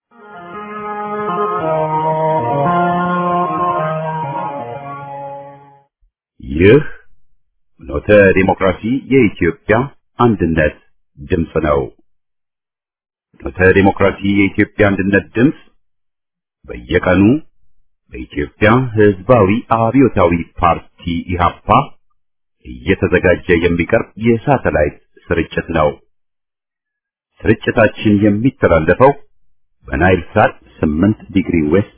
ይህ ኖተ ዲሞክራሲ የኢትዮጵያ አንድነት ድምጽ ነው። ኖተ ዲሞክራሲ የኢትዮጵያ አንድነት ድምጽ በየቀኑ በኢትዮጵያ ሕዝባዊ አብዮታዊ ፓርቲ ኢህአፓ እየተዘጋጀ የሚቀርብ የሳተላይት ስርጭት ነው። ስርጭታችን የሚተላለፈው በናይል ሳት 8 ዲግሪ ዌስት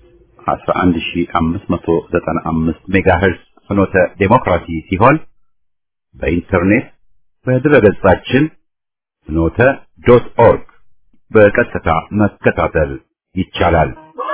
11595 ሜጋሄርዝ ፍኖተ ዲሞክራሲ ሲሆን በኢንተርኔት በድረገጻችን ፍኖተ.ኦርግ በቀጥታ መከታተል ይቻላል።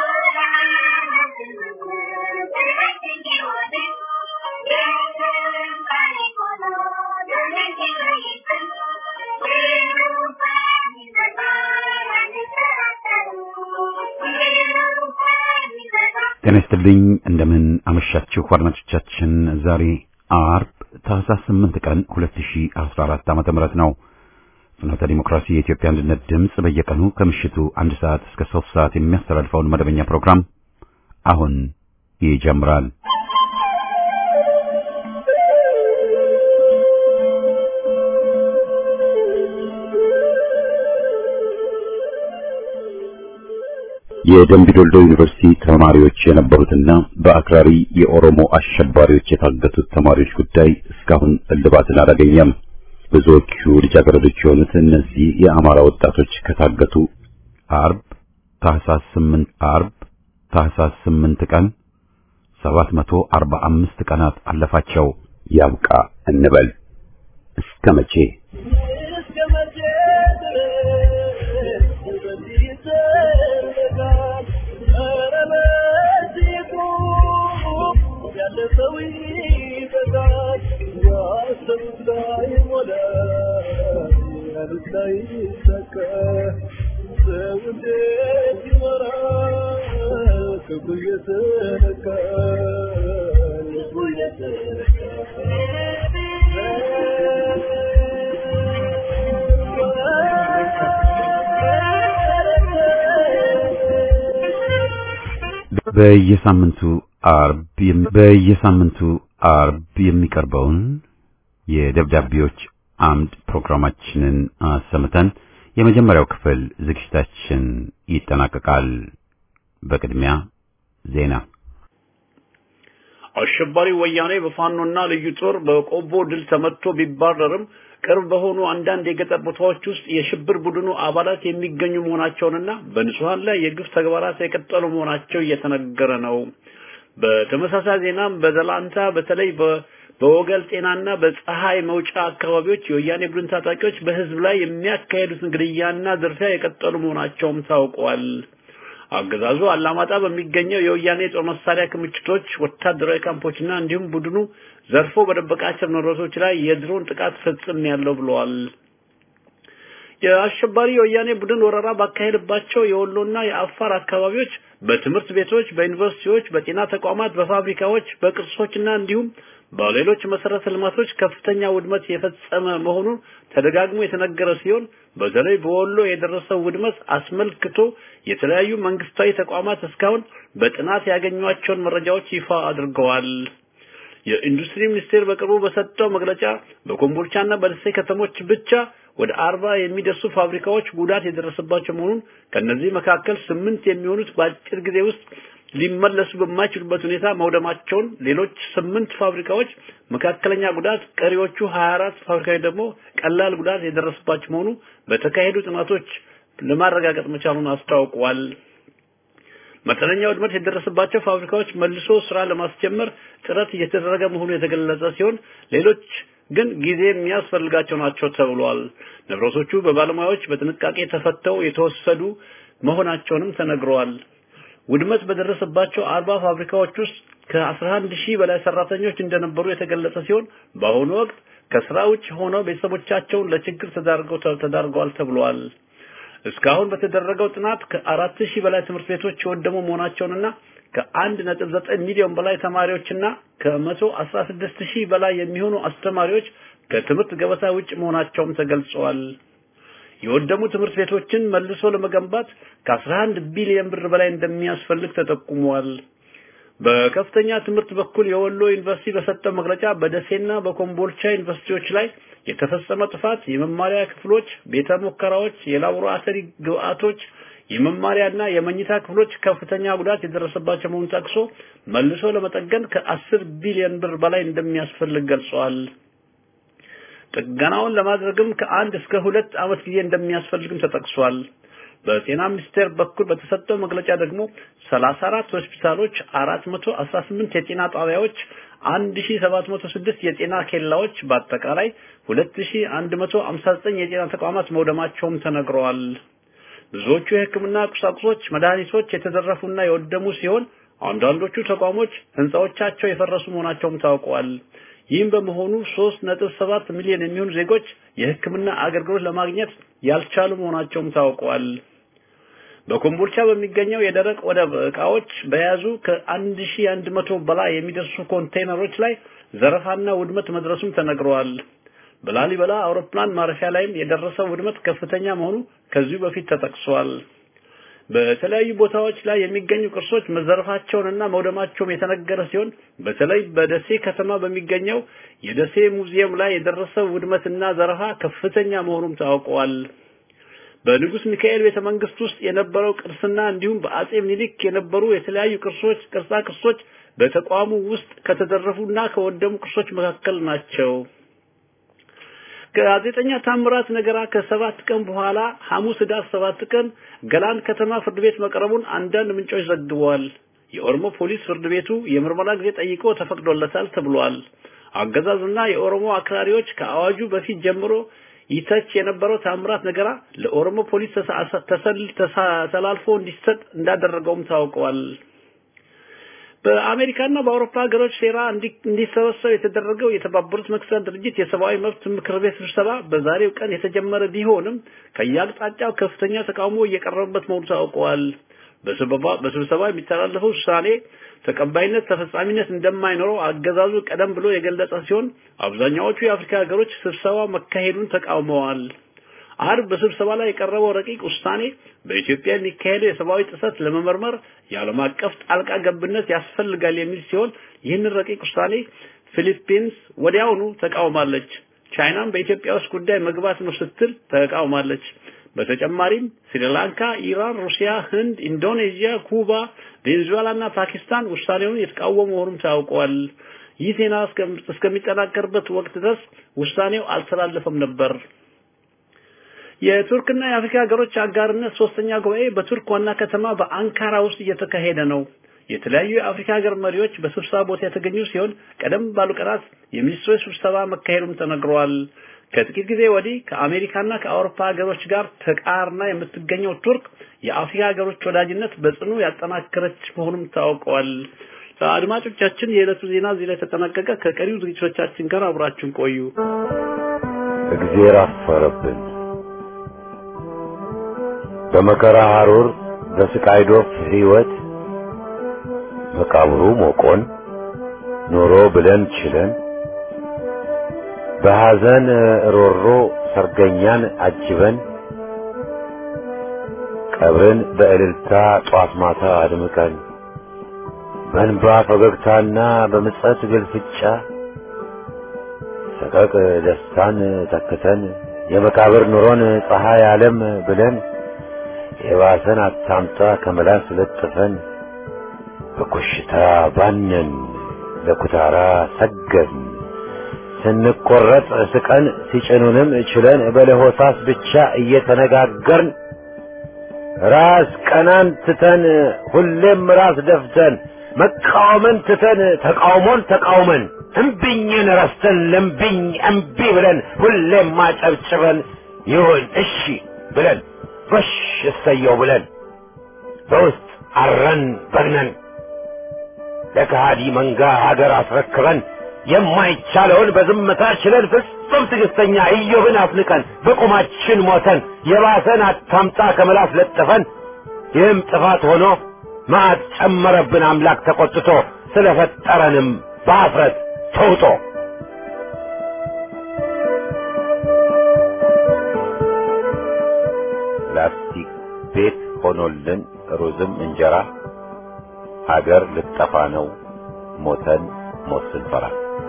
ጤና ይስጥልኝ እንደምን አመሻችሁ አድማጮቻችን። ዛሬ አርብ ታህሳስ 8 ቀን 2014 ዓ.ም ነው። ፍኖተ ዲሞክራሲ የኢትዮጵያ አንድነት ድምጽ በየቀኑ ከምሽቱ 1 ሰዓት እስከ 3 ሰዓት የሚያስተላልፈውን መደበኛ ፕሮግራም አሁን ይጀምራል። የደምቢ ዶልዶ ዩኒቨርሲቲ ተማሪዎች የነበሩትና በአክራሪ የኦሮሞ አሸባሪዎች የታገቱት ተማሪዎች ጉዳይ እስካሁን እልባትን አላገኘም። ብዙዎቹ ልጃገረዶች የሆኑት እነዚህ የአማራ ወጣቶች ከታገቱ አርብ ታህሳስ 8 ቀን 745 ቀናት አለፋቸው። ያብቃ እንበል እስከ መቼ? በየሳምንቱ አርብ የሚቀርበውን የደብዳቤዎች አምድ ፕሮግራማችንን አሰምተን የመጀመሪያው ክፍል ዝግጅታችን ይጠናቀቃል። በቅድሚያ ዜና። አሸባሪ ወያኔ በፋኖና ልዩ ጦር በቆቦ ድል ተመትቶ ቢባረርም ቅርብ በሆኑ አንዳንድ የገጠር ቦታዎች ውስጥ የሽብር ቡድኑ አባላት የሚገኙ መሆናቸውንና በንጹሃን ላይ የግፍ ተግባራት የቀጠሉ መሆናቸው እየተነገረ ነው። በተመሳሳይ ዜናም በዘላንታ በተለይ በወገል ጤናና በፀሐይ መውጫ አካባቢዎች የወያኔ ቡድን ታጣቂዎች በህዝብ ላይ የሚያካሂዱትን ግድያና ዝርፊያ የቀጠሉ መሆናቸውም ታውቋል። አገዛዙ አላማጣ በሚገኘው የወያኔ ጦር መሳሪያ ክምችቶች፣ ወታደራዊ ካምፖችና እንዲሁም ቡድኑ ዘርፎ በደበቃቸው ንብረቶች ላይ የድሮን ጥቃት ፈጽሜያለሁ ብለዋል። የአሸባሪ ወያኔ ቡድን ወረራ ባካሄደባቸው የወሎና የአፋር አካባቢዎች በትምህርት ቤቶች፣ በዩኒቨርሲቲዎች፣ በጤና ተቋማት፣ በፋብሪካዎች፣ በቅርሶችና እንዲሁም በሌሎች መሰረተ ልማቶች ከፍተኛ ውድመት የፈጸመ መሆኑ ተደጋግሞ የተነገረ ሲሆን በተለይ በወሎ የደረሰው ውድመት አስመልክቶ የተለያዩ መንግስታዊ ተቋማት እስካሁን በጥናት ያገኟቸውን መረጃዎች ይፋ አድርገዋል። የኢንዱስትሪ ሚኒስቴር በቅርቡ በሰጠው መግለጫ በኮምቦልቻና በደሴ ከተሞች ብቻ ወደ 40 የሚደርሱ ፋብሪካዎች ጉዳት የደረሰባቸው መሆኑን ከነዚህ መካከል 8 የሚሆኑት በአጭር ጊዜ ውስጥ ሊመለሱ በማይችሉበት ሁኔታ መውደማቸውን፣ ሌሎች 8 ፋብሪካዎች መካከለኛ ጉዳት፣ ቀሪዎቹ 24 ፋብሪካዎች ደግሞ ቀላል ጉዳት የደረሰባቸው መሆኑ በተካሄዱ ጥናቶች ለማረጋገጥ መቻሉን አስታውቀዋል። መጠነኛ ውድመት የደረሰባቸው ፋብሪካዎች መልሶ ስራ ለማስጀመር ጥረት እየተደረገ መሆኑ የተገለጸ ሲሆን ሌሎች ግን ጊዜ የሚያስፈልጋቸው ናቸው ተብሏል። ንብረቶቹ በባለሙያዎች በጥንቃቄ ተፈተው የተወሰዱ መሆናቸውንም ተነግሯል። ውድመት በደረሰባቸው 40 ፋብሪካዎች ውስጥ ከ11000 በላይ ሰራተኞች እንደነበሩ የተገለጸ ሲሆን በአሁኑ ወቅት ከስራ ውጭ ሆነው ቤተሰቦቻቸውን ለችግር ተዳርገዋል ተብሏል። እስካሁን በተደረገው ጥናት ከ4000 በላይ ትምህርት ቤቶች የወደሙ መሆናቸውንና ከ1.9 ሚሊዮን በላይ ተማሪዎችና ከ116000 በላይ የሚሆኑ አስተማሪዎች ከትምህርት ገበታ ውጭ መሆናቸውም ተገልጿል። የወደሙ ትምህርት ቤቶችን መልሶ ለመገንባት ከ11 ቢሊዮን ብር በላይ እንደሚያስፈልግ ተጠቁሟል። በከፍተኛ ትምህርት በኩል የወሎ ዩኒቨርሲቲ በሰጠው መግለጫ በደሴና በኮምቦልቻ ዩኒቨርሲቲዎች ላይ የተፈጸመ ጥፋት የመማሪያ ክፍሎች፣ ቤተ ሙከራዎች፣ የላቦራቶሪ ግብአቶች፣ የመማሪያና የመኝታ ክፍሎች ከፍተኛ ጉዳት የደረሰባቸው መሆኑን ጠቅሶ መልሶ ለመጠገን ከ10 ቢሊዮን ብር በላይ እንደሚያስፈልግ ገልጿል። ጥገናውን ለማድረግም ከ1 እስከ 2 ዓመት ጊዜ እንደሚያስፈልግም ተጠቅሷል። በጤና ሚኒስቴር በኩል በተሰጠው መግለጫ ደግሞ 34 ሆስፒታሎች፣ 418 የጤና ጣቢያዎች፣ 1706 የጤና ኬላዎች በአጠቃላይ 2159 የጤና ተቋማት መውደማቸውም ተነግረዋል። ብዙዎቹ የሕክምና ቁሳቁሶች፣ መድኃኒቶች የተዘረፉና የወደሙ ሲሆን አንዳንዶቹ ተቋሞች ህንጻዎቻቸው የፈረሱ መሆናቸውም ታውቋል። ይህም በመሆኑ 3.7 ሚሊዮን የሚሆኑ ዜጎች የሕክምና አገልግሎት ለማግኘት ያልቻሉ መሆናቸውም ታውቋል። በኮምቦልቻ በሚገኘው የደረቅ ወደብ ዕቃዎች በያዙ ከ1100 በላይ የሚደርሱ ኮንቴይነሮች ላይ ዘረፋና ውድመት መድረሱም ተነግሯል። በላሊበላ አውሮፕላን ማረፊያ ላይም የደረሰው ውድመት ከፍተኛ መሆኑ ከዚሁ በፊት ተጠቅሷል። በተለያዩ ቦታዎች ላይ የሚገኙ ቅርሶች መዘረፋቸውንና መውደማቸውም የተነገረ ሲሆን በተለይ በደሴ ከተማ በሚገኘው የደሴ ሙዚየም ላይ የደረሰው ውድመትና ዘረፋ ከፍተኛ መሆኑም ታውቋል። በንጉስ ሚካኤል ቤተመንግስት ውስጥ የነበረው ቅርስና እንዲሁም በአጼ ምኒልክ የነበሩ የተለያዩ ቅርሶች ቅርሶች በተቋሙ ውስጥ ከተዘረፉና ከወደሙ ቅርሶች መካከል ናቸው። ጋዜጠኛ ታምራት ነገራ ከ7 ቀን በኋላ ሐሙስ ዳር 7 ቀን ገላን ከተማ ፍርድ ቤት መቅረቡን አንዳንድ ምንጮች ዘግበዋል። የኦሮሞ ፖሊስ ፍርድ ቤቱ የምርመራ ጊዜ ጠይቆ ተፈቅዶለታል ተብሏል። አገዛዙና የኦሮሞ አክራሪዎች ከአዋጁ በፊት ጀምሮ ይተች የነበረው ታምራት ነገራ ለኦሮሞ ፖሊስ ተላልፎ እንዲሰጥ እንዳደረገውም ታውቋል። በአሜሪካና በአውሮፓ ሀገሮች ሴራ እንዲሰበሰብ የተደረገው የተባበሩት መንግስታት ድርጅት የሰብአዊ መብት ምክር ቤት ስብሰባ በዛሬው ቀን የተጀመረ ቢሆንም ከያቅጣጫው ከፍተኛ ተቃውሞ እየቀረበበት መሆኑ ታውቋል። በስብሰባ የሚተላለፈው ውሳኔ ተቀባይነት ተፈጻሚነት እንደማይኖረው አገዛዙ ቀደም ብሎ የገለጸ ሲሆን አብዛኛዎቹ የአፍሪካ ሀገሮች ስብሰባ መካሄዱን ተቃውመዋል። አርብ በስብሰባ ላይ የቀረበው ረቂቅ ውሳኔ በኢትዮጵያ የሚካሄደው የሰብአዊ ጥሰት ለመመርመር የዓለም አቀፍ ጣልቃ ገብነት ያስፈልጋል የሚል ሲሆን ይህንን ረቂቅ ውሳኔ ፊሊፒንስ ወዲያውኑ ተቃውማለች። ቻይናም በኢትዮጵያ ውስጥ ጉዳይ መግባት ነው ስትል ተቃውማለች። በተጨማሪም ስሪላንካ፣ ኢራን፣ ሩሲያ፣ ህንድ፣ ኢንዶኔዥያ፣ ኩባ፣ ቬኔዙዌላና ፓኪስታን ውሳኔውን የተቃወሙ መሆኑን ታውቋል። ይህ ዜና እስከሚጠናቀርበት ወቅት ድረስ ውሳኔው አልተላለፈም ነበር። የቱርክና የአፍሪካ ሀገሮች አጋርነት 3ኛ ጉባኤ በቱርክ ዋና ከተማ በአንካራ ውስጥ እየተካሄደ ነው። የተለያዩ የአፍሪካ ሀገር መሪዎች በስብሰባ ቦታ የተገኙ ሲሆን ቀደም ባሉ ቀናት የሚኒስትሮች ስብሰባ መካሄዱም ተነግሯል። ከጥቂት ጊዜ ወዲህ ከአሜሪካና ከአውሮፓ ሀገሮች ጋር ተቃርና የምትገኘው ቱርክ የአፍሪካ ሀገሮች ወዳጅነት በጽኑ ያጠናከረች መሆኑም ታውቋል። አድማጮቻችን የዕለቱ ዜና እዚህ ላይ ተጠናቀቀ። ከቀሪው ዝግጅቶቻችን ጋር አብራችሁን ቆዩ። እግዚአብሔር አፈረብን። በመከራ ሐሩር በስቃይ ዶፍ ሕይወት መቃብሩ ሞቆን ኖሮ ብለን ችለን በሐዘን ሮሮ ሰርገኛን አጅበን ቀብርን በእልልታ ጧት ማታ አድምቀን በእንባ ፈገግታና በምጸት ግልፍጫ ሰቀቅ ደስታን ተክተን የመቃብር ኑሮን ፀሐይ ዓለም ብለን የባሰን አታምጣ ከመላስ ለጥፈን በኮሽታ ባነን ለኩታራ ሰገድን ስንቆረጥ ስቀን ሲጭኑንም ችለን በለሆሳስ ብቻ እየተነጋገርን ራስ ቀናን ትተን ሁሌም ራስ ደፍተን መቃወምን ትተን ተቃውሞን ተቃውመን እምቢኝን ረስተን ለምቢኝ እምቢ ብለን ሁሌም ማጨብጭበን ይሁን እሺ ብለን በሽ እሰየው ብለን በውስጥ አረን በግነን ለከሃዲ መንጋ ሀገር አስረክበን የማይቻለውን በዝምታ ችለን ፍጹም ትዕግስተኛ ኢዮብን አፍንቀን በቁማችን ሞተን የባሰን አታምጣ ከመላስ ለጥፈን ይህም ጥፋት ሆኖ መዓት ጨመረብን አምላክ ተቆጥቶ ስለፈጠረንም በአፍረት ተውጦ ቤት ሆኖልን ሩዝም እንጀራ ሀገር ልትጠፋ ነው ሞተን ሞት ስንፈራ።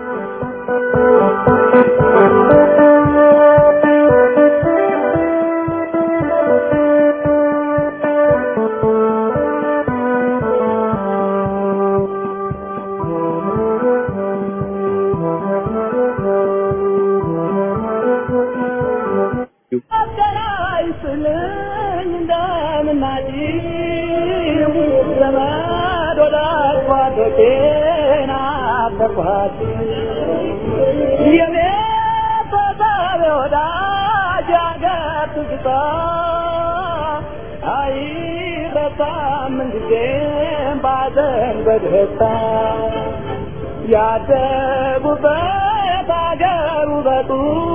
ያደጉበት አገር ውበቱ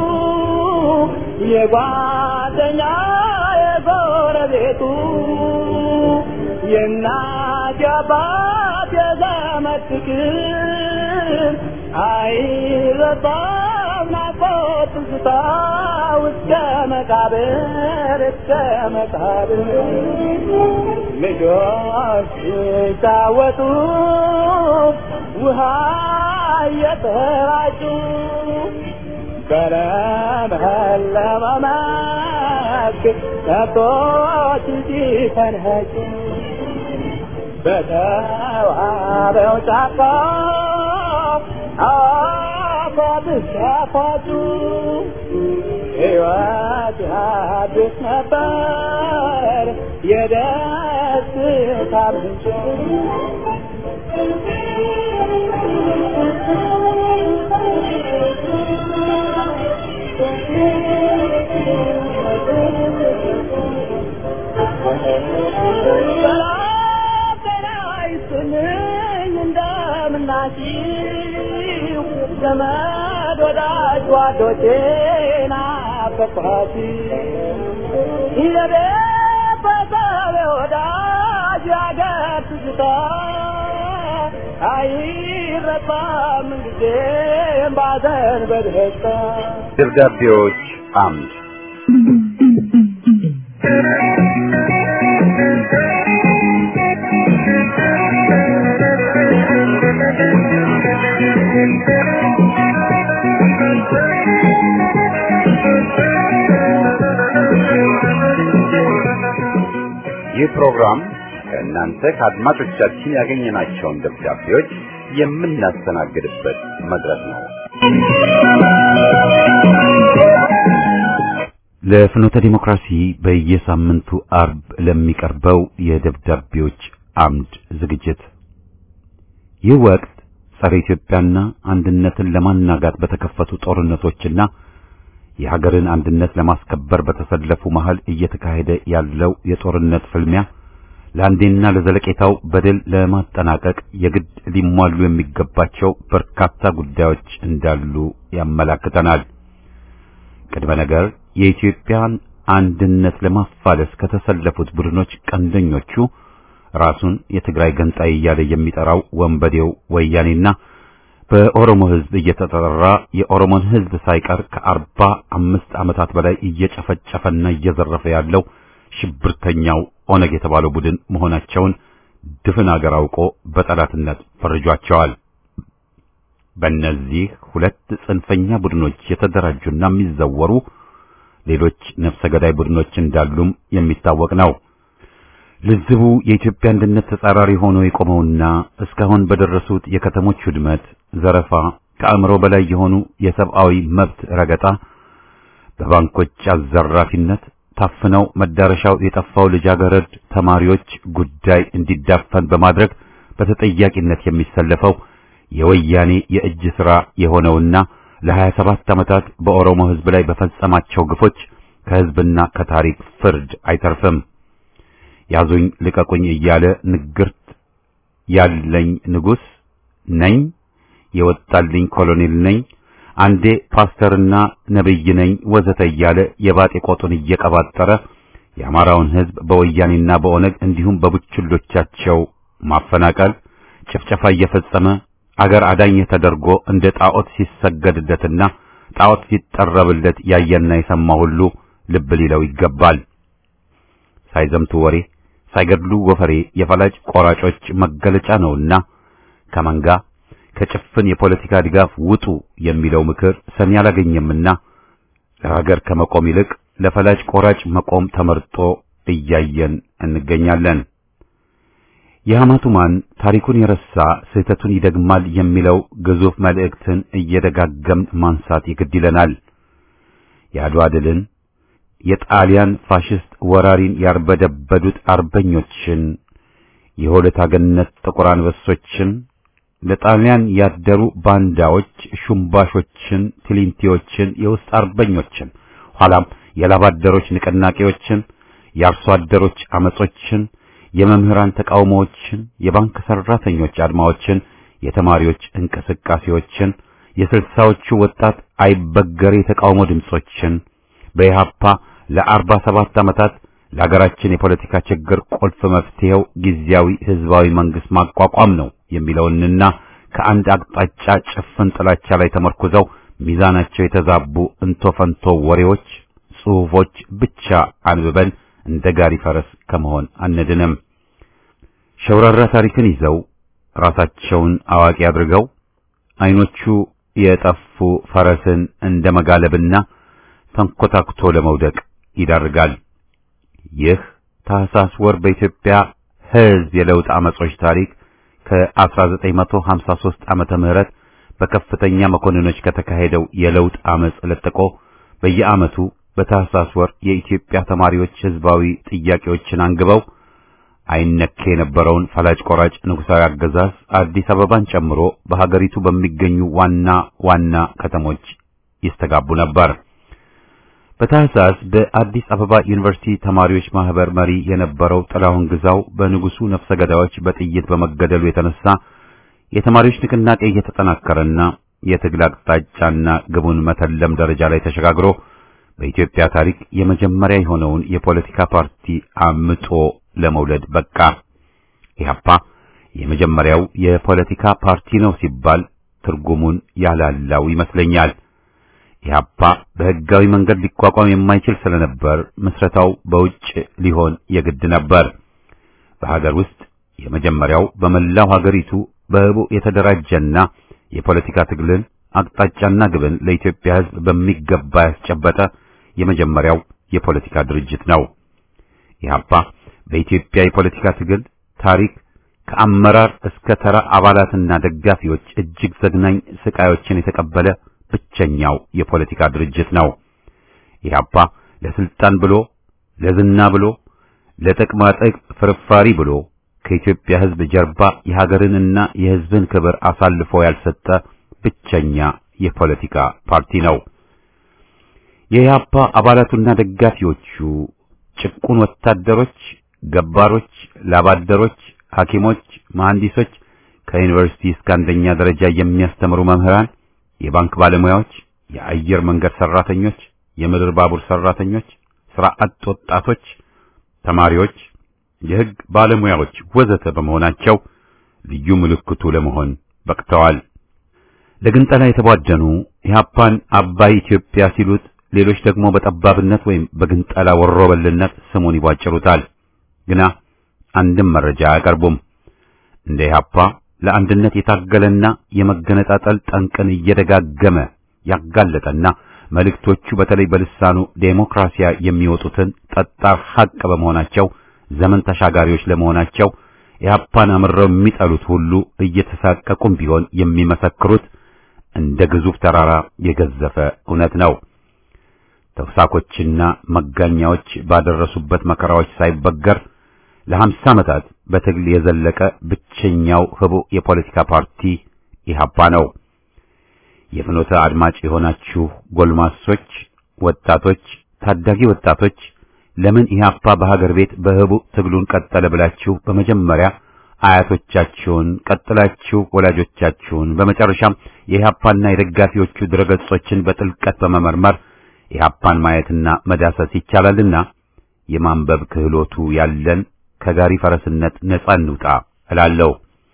የጓደኛ የጎረቤቱ የእናት የአባት የዘመድ ፍቅር አይረሳም ናፍቆት ትዝታ እስከ መቃብር ልጆች ሲጫወቱ ውሃ እየተራጩ በለመለመ መስክ ከብቶች ሲፈንጩ በተዋበው ጫካ አፏብስ ያፏጩ ሕይወት አዲስ ነበር የደስታ ምንጭ። እንደምናችሁ ዘመድ ወዳጅ ጓዶቼ ናፈቅኋችሁ የቤተሰብ ወዳጅ ያገር ትዝታ አይረሳም ጊዜም ባዘን በደስታ። ደብዳቤዎች አምድ ይህ ፕሮግራም ከእናንተ ከአድማጮቻችን ያገኘናቸውን ደብዳቤዎች የምናስተናግድበት መድረክ ነው። ለፍኖተ ዲሞክራሲ በየሳምንቱ አርብ ለሚቀርበው የደብዳቤዎች አምድ ዝግጅት ይህ ወቅት ጸረ ኢትዮጵያና አንድነትን ለማናጋት በተከፈቱ ጦርነቶችና የሀገርን አንድነት ለማስከበር በተሰለፉ መሃል እየተካሄደ ያለው የጦርነት ፍልሚያ ለአንዴና ለዘለቄታው በድል ለማጠናቀቅ የግድ ሊሟሉ የሚገባቸው በርካታ ጉዳዮች እንዳሉ ያመላክተናል። ቅድመ ነገር የኢትዮጵያን አንድነት ለማፋለስ ከተሰለፉት ቡድኖች ቀንደኞቹ ራሱን የትግራይ ገንጣይ እያለ የሚጠራው ወንበዴው ወያኔና በኦሮሞ ሕዝብ እየተጠራ የኦሮሞን ሕዝብ ሳይቀር ከ45 ዓመታት በላይ እየጨፈጨፈና እየዘረፈ ያለው ሽብርተኛው ኦነግ የተባለው ቡድን መሆናቸውን ድፍን አገር አውቆ በጠላትነት ፈርጇቸዋል። በእነዚህ ሁለት ጽንፈኛ ቡድኖች የተደራጁና የሚዘወሩ ሌሎች ነፍሰ ገዳይ ቡድኖች እንዳሉም የሚታወቅ ነው። ለዝቡ የኢትዮጵያ አንድነት ተጻራሪ ሆኖ የቆመውና እስካሁን በደረሱት የከተሞች ውድመት፣ ዘረፋ፣ ከአእምሮ በላይ የሆኑ የሰብአዊ መብት ረገጣ፣ በባንኮች አዘራፊነት ታፍነው መዳረሻው የጠፋው ልጃገረድ ተማሪዎች ጉዳይ እንዲዳፈን በማድረግ በተጠያቂነት የሚሰለፈው የወያኔ የእጅ ሥራ የሆነውና ለ27 ዓመታት በኦሮሞ ሕዝብ ላይ በፈጸማቸው ግፎች ከሕዝብና ከታሪክ ፍርድ አይተርፍም። ያዙኝ ልቀቁኝ እያለ ንግርት ያለኝ ንጉስ ነኝ፣ የወጣልኝ ኮሎኔል ነኝ፣ አንዴ ፓስተርና ነብይ ነኝ ወዘተ እያለ የባጤ ቆጡን እየቀባጠረ የአማራውን ሕዝብ በወያኔና በኦነግ እንዲሁም በቡችሎቻቸው ማፈናቀል፣ ጭፍጨፋ እየፈጸመ አገር አዳኝ ተደርጎ እንደ ጣዖት ሲሰገድለትና ጣዖት ሲጠረብለት ያየና የሰማ ሁሉ ልብ ሊለው ይገባል። ሳይዘምቱ ወሬ ሳይገድሉ ጎፈሬ የፈላጭ ቆራጮች መገለጫ ነውና ከመንጋ ከጭፍን የፖለቲካ ድጋፍ ውጡ የሚለው ምክር ሰሚ አላገኘምና ለሀገር ከመቆም ይልቅ ለፈላጭ ቆራጭ መቆም ተመርጦ እያየን እንገኛለን። የሐማቱማን ታሪኩን የረሳ ስህተቱን ይደግማል የሚለው ግዙፍ መልእክትን እየደጋገምን ማንሳት ይግድ ይለናል። የአድዋ ድልን የጣሊያን ፋሽስት ወራሪን ያርበደበዱት አርበኞችን የሆለታ ገነት ጥቁር አንበሶችን ለጣሊያን ያደሩ ባንዳዎች ሹምባሾችን ትሊንቲዎችን የውስጥ አርበኞችን ኋላም የላባደሮች ንቅናቄዎችን የአርሶ አደሮች አመጾችን የመምህራን ተቃውሞዎችን የባንክ ሰራተኞች አድማዎችን የተማሪዎች እንቅስቃሴዎችን የስልሳዎቹ ወጣት አይበገሬ ተቃውሞ ድምጾችን በኢሃፓ ለ47 ዓመታት ለሀገራችን የፖለቲካ ችግር ቁልፍ መፍትሄው ጊዜያዊ ህዝባዊ መንግስት ማቋቋም ነው የሚለውንና ከአንድ አቅጣጫ ጭፍን ጥላቻ ላይ ተመርኩዘው ሚዛናቸው የተዛቡ እንቶፈንቶ ወሬዎች ጽሑፎች ብቻ አንብበን እንደ ጋሪ ፈረስ ከመሆን አንድንም። ሸውራራ ታሪክን ይዘው ራሳቸውን አዋቂ አድርገው አይኖቹ የጠፉ ፈረስን እንደ መጋለብና ተንኮታክቶ ለመውደቅ ይዳርጋል። ይህ ታህሳስ ወር በኢትዮጵያ ህዝብ የለውጥ አመጾች ታሪክ ከ1953 ዓመተ ምህረት በከፍተኛ መኮንኖች ከተካሄደው የለውጥ አመጽ ለጥቆ በየዓመቱ በታህሳስ ወር የኢትዮጵያ ተማሪዎች ህዝባዊ ጥያቄዎችን አንግበው አይነኬ የነበረውን ፈላጭ ቆራጭ ንጉሳዊ አገዛዝ አዲስ አበባን ጨምሮ በሀገሪቱ በሚገኙ ዋና ዋና ከተሞች ይስተጋቡ ነበር። በታህሳስ በአዲስ አበባ ዩኒቨርሲቲ ተማሪዎች ማህበር መሪ የነበረው ጥላሁን ግዛው በንጉሱ ነፍሰ ገዳዮች በጥይት በመገደሉ የተነሳ የተማሪዎች ንቅናቄ እየተጠናከረና የትግል አቅጣጫና ግቡን መተለም ደረጃ ላይ ተሸጋግሮ በኢትዮጵያ ታሪክ የመጀመሪያ የሆነውን የፖለቲካ ፓርቲ አምጦ ለመውለድ በቃ። ኢህአፓ የመጀመሪያው የፖለቲካ ፓርቲ ነው ሲባል ትርጉሙን ያላላው ይመስለኛል። ኢህአፓ በህጋዊ መንገድ ሊቋቋም የማይችል ስለነበር ምስረታው በውጭ ሊሆን የግድ ነበር። በሀገር ውስጥ የመጀመሪያው በመላው ሀገሪቱ በህቡ የተደራጀና የፖለቲካ ትግልን አቅጣጫና ግብን ለኢትዮጵያ ህዝብ በሚገባ ያስጨበጠ የመጀመሪያው የፖለቲካ ድርጅት ነው። ኢህአፓ በኢትዮጵያ የፖለቲካ ትግል ታሪክ ከአመራር እስከ ተራ አባላትና ደጋፊዎች እጅግ ዘግናኝ ስቃዮችን የተቀበለ ብቸኛው የፖለቲካ ድርጅት ነው። ኢህአፓ ለስልጣን ብሎ ለዝና ብሎ ለጥቅማ ጥቅም ፍርፋሪ ብሎ ከኢትዮጵያ ህዝብ ጀርባ የሀገርንና የህዝብን ክብር አሳልፎ ያልሰጠ ብቸኛ የፖለቲካ ፓርቲ ነው። የኢህአፓ አባላቱና ደጋፊዎቹ ጭቁን ወታደሮች፣ ገባሮች፣ ላባደሮች፣ ሐኪሞች፣ መሐንዲሶች፣ ከዩኒቨርሲቲ እስከ አንደኛ ደረጃ የሚያስተምሩ መምህራን፣ የባንክ ባለሙያዎች፣ የአየር መንገድ ሰራተኞች፣ የምድር ባቡር ሰራተኞች፣ ስራ አጥ ወጣቶች፣ ተማሪዎች፣ የህግ ባለሙያዎች ወዘተ በመሆናቸው ልዩ ምልክቱ ለመሆን በቅተዋል። ለግንጠላ የተቧደኑ ኢህአፓን አባይ ኢትዮጵያ ሲሉት፣ ሌሎች ደግሞ በጠባብነት ወይም በግንጠላ ወሮበልነት ስሙን ይቧጭሩታል። ግና አንድም መረጃ አያቀርቡም። እንደ ኢህአፓ ለአንድነት የታገለና የመገነጣጠል ጠንቅን እየደጋገመ ያጋለጠና መልእክቶቹ በተለይ በልሳኑ ዴሞክራሲያ የሚወጡትን ጠጣር ሐቅ በመሆናቸው ዘመን ተሻጋሪዎች ለመሆናቸው ኢህአፓን አምረው የሚጠሉት ሁሉ እየተሳቀቁም ቢሆን የሚመሰክሩት እንደ ግዙፍ ተራራ የገዘፈ እውነት ነው። ተውሳኮችና መጋኛዎች ባደረሱበት መከራዎች ሳይበገር ለ50 ዓመታት በትግል የዘለቀ ብቸኛው ህቡ የፖለቲካ ፓርቲ ኢህአፓ ነው። የፍኖተ አድማጭ የሆናችሁ ጎልማሶች፣ ወጣቶች፣ ታዳጊ ወጣቶች ለምን ኢህአፓ በሀገር ቤት በህቡ ትግሉን ቀጠለ ብላችሁ በመጀመሪያ አያቶቻችሁን ቀጥላችሁ ወላጆቻችሁን በመጨረሻም የኢህአፓና የደጋፊዎቹ ድረገጾችን በጥልቀት በመመርመር ኢህአፓን ማየትና መዳሰስ ይቻላልና የማንበብ ክህሎቱ ያለን ከጋሪ ፈረስነት ነፃ እንውጣ እላለሁ።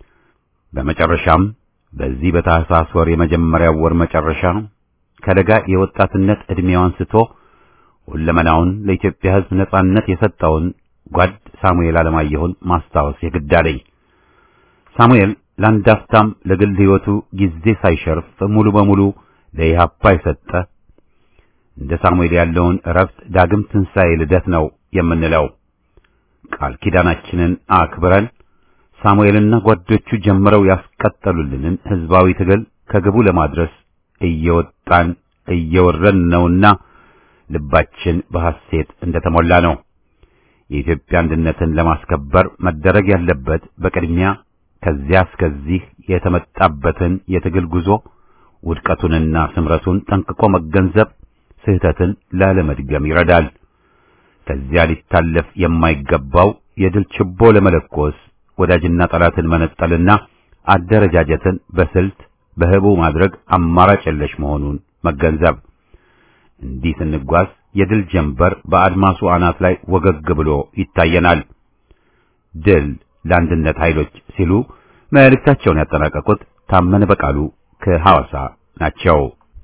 በመጨረሻም በዚህ በታህሳስ ወር የመጀመሪያው ወር መጨረሻ ከለጋ የወጣትነት ዕድሜው አንስቶ ሁለመናውን ለኢትዮጵያ ህዝብ ነፃነት የሰጠውን ጓድ ሳሙኤል አለማየሁን ማስታወስ የግድ አለኝ። ሳሙኤል ላንዳፍታም ለግል ሕይወቱ ጊዜ ሳይሸርፍ ሙሉ በሙሉ ለኢህአፓ የሰጠ እንደ ሳሙኤል ያለውን እረፍት ዳግም ትንሣኤ ልደት ነው የምንለው። ቃል ኪዳናችንን አክብረን ሳሙኤልና ጓዶቹ ጀምረው ያስቀጠሉልንን ህዝባዊ ትግል ከግቡ ለማድረስ እየወጣን እየወረን ነውና ልባችን በሐሴት እንደተሞላ ነው። የኢትዮጵያ አንድነትን ለማስከበር መደረግ ያለበት በቅድሚያ ከዚያ እስከዚህ የተመጣበትን የትግል ጉዞ ውድቀቱንና ስምረቱን ጠንቅቆ መገንዘብ ስህተትን ላለመድገም ይረዳል። ከዚያ ሊታለፍ የማይገባው የድል ችቦ ለመለኮስ ወዳጅና ጠላትን መነጠልና አደረጃጀትን በስልት በህቡ ማድረግ አማራጭ የለሽ መሆኑን መገንዘብ። እንዲህ ስንጓዝ የድል ጀንበር በአድማሱ አናት ላይ ወገግ ብሎ ይታየናል። ድል ለአንድነት ኃይሎች ሲሉ መልእክታቸውን ያጠናቀቁት ታመነ በቃሉ ከሐዋሳ ናቸው።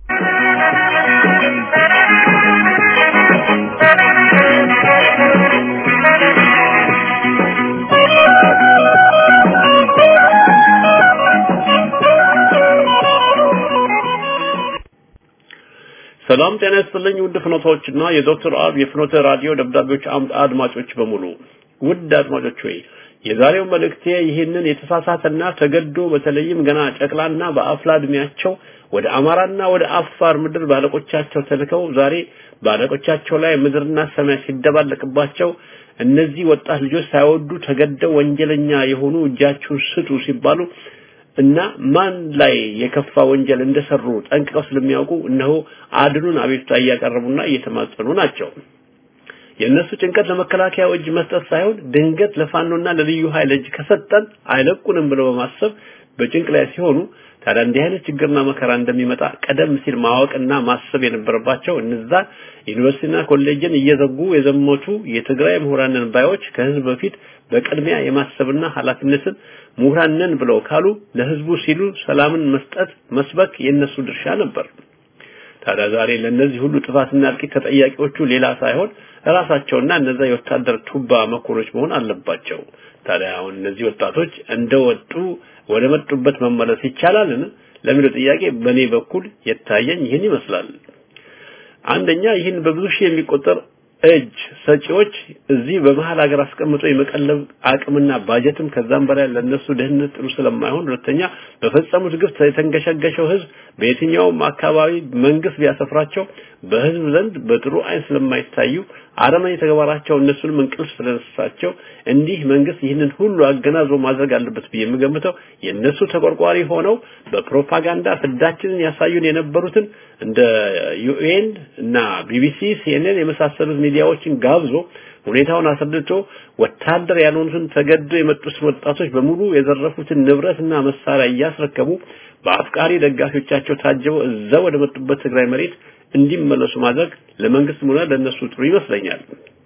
ሰላም ጤና ይስጥልኝ ውድ ፍኖቶችና የዶክተር አብ የፍኖተ ራዲዮ ደብዳቤዎች አድማጮች በሙሉ። ውድ አድማጮች ሆይ የዛሬው መልእክቴ ይህንን የተሳሳተና ተገዶ በተለይም ገና ጨቅላና በአፍላ እድሜያቸው ወደ አማራና ወደ አፋር ምድር ባለቆቻቸው ተልከው ዛሬ ባለቆቻቸው ላይ ምድርና ሰማይ ሲደባለቅባቸው እነዚህ ወጣት ልጆች ሳይወዱ ተገደው ወንጀለኛ የሆኑ እጃቸውን ስጡ ሲባሉ እና ማን ላይ የከፋ ወንጀል እንደሰሩ ጠንቅቀው ስለሚያውቁ እነሆ አድኑን አቤቱታ እያቀረቡና እየተማጸኑ ናቸው። የነሱ ጭንቀት ለመከላከያ እጅ መስጠት ሳይሆን ድንገት ለፋኖና ለልዩ ኃይል እጅ ከሰጠን አይለቁንም ብለው በማሰብ በጭንቅ ላይ ሲሆኑ ታዲያ እንዲህ አይነት ችግርና መከራ እንደሚመጣ ቀደም ሲል ማወቅና ማሰብ የነበረባቸው እነዛ ዩኒቨርሲቲና ኮሌጅን እየዘጉ የዘመቱ የትግራይ ምሁራንን ባዮች ከህዝብ በፊት በቅድሚያ የማሰብና ኃላፊነትን ምሁራንን ብለው ካሉ ለህዝቡ ሲሉ ሰላምን መስጠት መስበክ የነሱ ድርሻ ነበር። ታዲያ ዛሬ ለነዚህ ሁሉ ጥፋትና እልቂት ተጠያቂዎቹ ሌላ ሳይሆን ራሳቸውና እነዛ የወታደር ቱባ መኮሮች መሆን አለባቸው። ታዲያ አሁን እነዚህ ወጣቶች እንደወጡ ወደ መጡበት መመለስ ይቻላልን ለሚለው ጥያቄ በኔ በኩል የታየኝ ይህን ይመስላል። አንደኛ ይህን በብዙ ሺህ የሚቆጠር እጅ ሰጪዎች እዚህ በመሃል ሀገር አስቀምጦ የመቀለብ አቅምና ባጀትም ከዛም በላይ ለነሱ ደህንነት ጥሩ ስለማይሆን፣ ሁለተኛ በፈጸሙት ግፍ የተንገሸገሸው ህዝብ በየትኛውም አካባቢ መንግስት ቢያሰፍራቸው በህዝብ ዘንድ በጥሩ አይን ስለማይታዩ አረመኔ ተግባራቸው እነሱንም እንቅልፍ ስለነሳቸው እንዲህ መንግስት ይህንን ሁሉ አገናዝቦ ማድረግ አለበት ብዬ የምገምተው የነሱ ተቆርቋሪ ሆነው በፕሮፓጋንዳ ፍዳችንን ያሳዩን የነበሩትን እንደ ዩኤን እና ቢቢሲ ሲኤንኤን የመሳሰሉት ሚዲያዎችን ጋብዞ ሁኔታውን አስረድቶ ወታደር ያልሆኑትን ተገዶ የመጡት ወጣቶች በሙሉ የዘረፉትን ንብረትና መሳሪያ እያስረከቡ በአፍቃሪ ደጋፊዎቻቸው ታጀበው እዛው ወደ መጡበት ትግራይ መሬት እንዲመለሱ ማድረግ ለመንግስት ሆነ ለነሱ ጥሩ ይመስለኛል።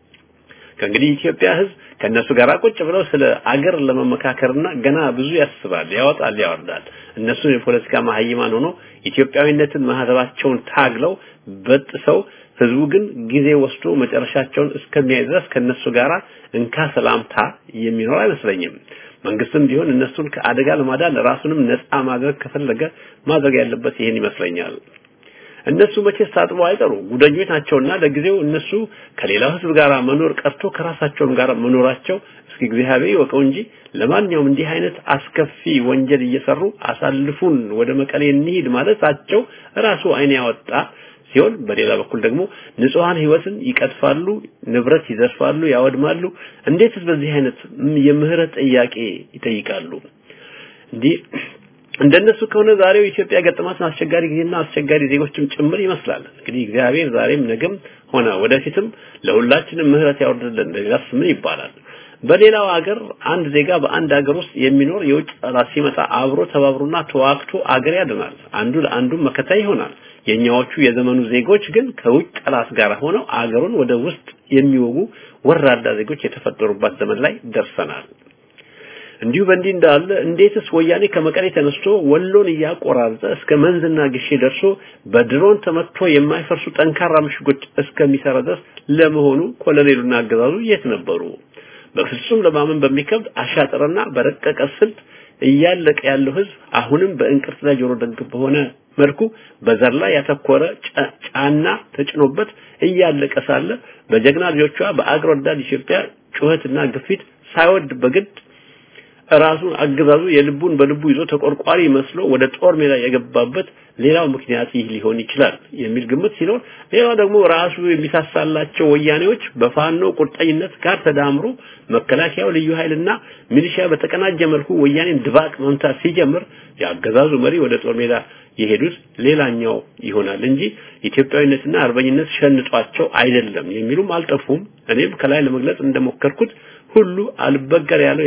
ከእንግዲህ ኢትዮጵያ ህዝብ ከነሱ ጋር ቁጭ ብለው ስለ አገር ለመመካከርና ገና ብዙ ያስባል፣ ያወጣል፣ ያወርዳል። እነሱ የፖለቲካ ማህይማን ሆኖ ኢትዮጵያዊነትን ማህተባቸውን ታግለው በጥሰው ህዝቡ ግን ጊዜ ወስዶ መጨረሻቸውን እስከሚያይ ድረስ ከነሱ ጋር እንካ ሰላምታ የሚኖር አይመስለኝም። መንግስትም ቢሆን እነሱን ከአደጋ ለማዳን ራሱንም ነፃ ማድረግ ከፈለገ ማድረግ ያለበት ይሄን ይመስለኛል። እነሱ መቼስ ታጥበው አይቀሩ ጉደኞች ናቸውና ለጊዜው እነሱ ከሌላው ህዝብ ጋር መኖር ቀርቶ ከራሳቸውም ጋር መኖራቸው እስኪ እግዚአብሔር ይወቀው እንጂ ለማንኛውም እንዲህ አይነት አስከፊ ወንጀል እየሰሩ አሳልፉን ወደ መቀሌ እንሂድ ማለታቸው ራሱ አይን ያወጣ ሲሆን በሌላ በኩል ደግሞ ንጹሃን ህይወትን ይቀጥፋሉ፣ ንብረት ይዘርፋሉ፣ ያወድማሉ። እንዴትስ በዚህ አይነት የምህረት ጥያቄ ይጠይቃሉ? እንዲህ እንደነሱ ከሆነ ዛሬው ኢትዮጵያ ገጠማት አስቸጋሪ ጊዜና አስቸጋሪ ዜጎችም ጭምር ይመስላል። እንግዲህ እግዚአብሔር ዛሬም ነገም ሆነ ወደፊትም ለሁላችንም ምህረት ያወርድልን ለጋስ ምን ይባላል? በሌላው ሀገር አንድ ዜጋ በአንድ ሀገር ውስጥ የሚኖር የውጭ ጠላት ሲመጣ አብሮ ተባብሮና ተዋክቶ አገር ያድናል፣ አንዱ ለአንዱ መከታ ይሆናል። የኛዎቹ የዘመኑ ዜጎች ግን ከውጭ ጠላት ጋር ሆነው አገሩን ወደ ውስጥ የሚወጉ ወራዳ ዜጎች የተፈጠሩበት ዘመን ላይ ደርሰናል። እንዲሁ በእንዲህ እንዳለ እንዴትስ ወያኔ ከመቀሌ ተነስቶ ወሎን እያቆራረጠ እስከ መንዝና ግሼ ደርሶ በድሮን ተመትቶ የማይፈርሱ ጠንካራ ምሽጎች እስከሚሰራ ድረስ ለመሆኑ ኮሎኔሉና አገዛዙ የት ነበሩ? በፍጹም ለማመን በሚከብድ አሻጥርና በረቀቀ ስልት እያለቀ ያለው ህዝብ አሁንም በእንቅርት ላይ ጆሮ ደግፍ በሆነ መልኩ በዘር ላይ ያተኮረ ጫና ተጭኖበት እያለቀ ሳለ በጀግና ልጆቿ በአገር ወዳድ ኢትዮጵያ ጩኸትና ግፊት ሳይወድ በግድ ራሱ አገዛዙ የልቡን በልቡ ይዞ ተቆርቋሪ መስሎ ወደ ጦር ሜዳ የገባበት ሌላው ምክንያት ይህ ሊሆን ይችላል የሚል ግምት ሲኖር ሌላው ደግሞ ራሱ የሚሳሳላቸው ወያኔዎች በፋኖ ቁርጠኝነት ጋር ተዳምሮ መከላከያው ልዩ ኃይልና ሚሊሻ በተቀናጀ መልኩ ወያኔን ድባቅ መምታት ሲጀምር ያገዛዙ መሪ ወደ ጦር ሜዳ የሄዱት ሌላኛው ይሆናል እንጂ ኢትዮጵያዊነትና አርበኝነት ሸንጧቸው አይደለም የሚሉም አልጠፉም። እኔም ከላይ ለመግለጽ እንደሞከርኩት ሁሉ አልበገር ያለው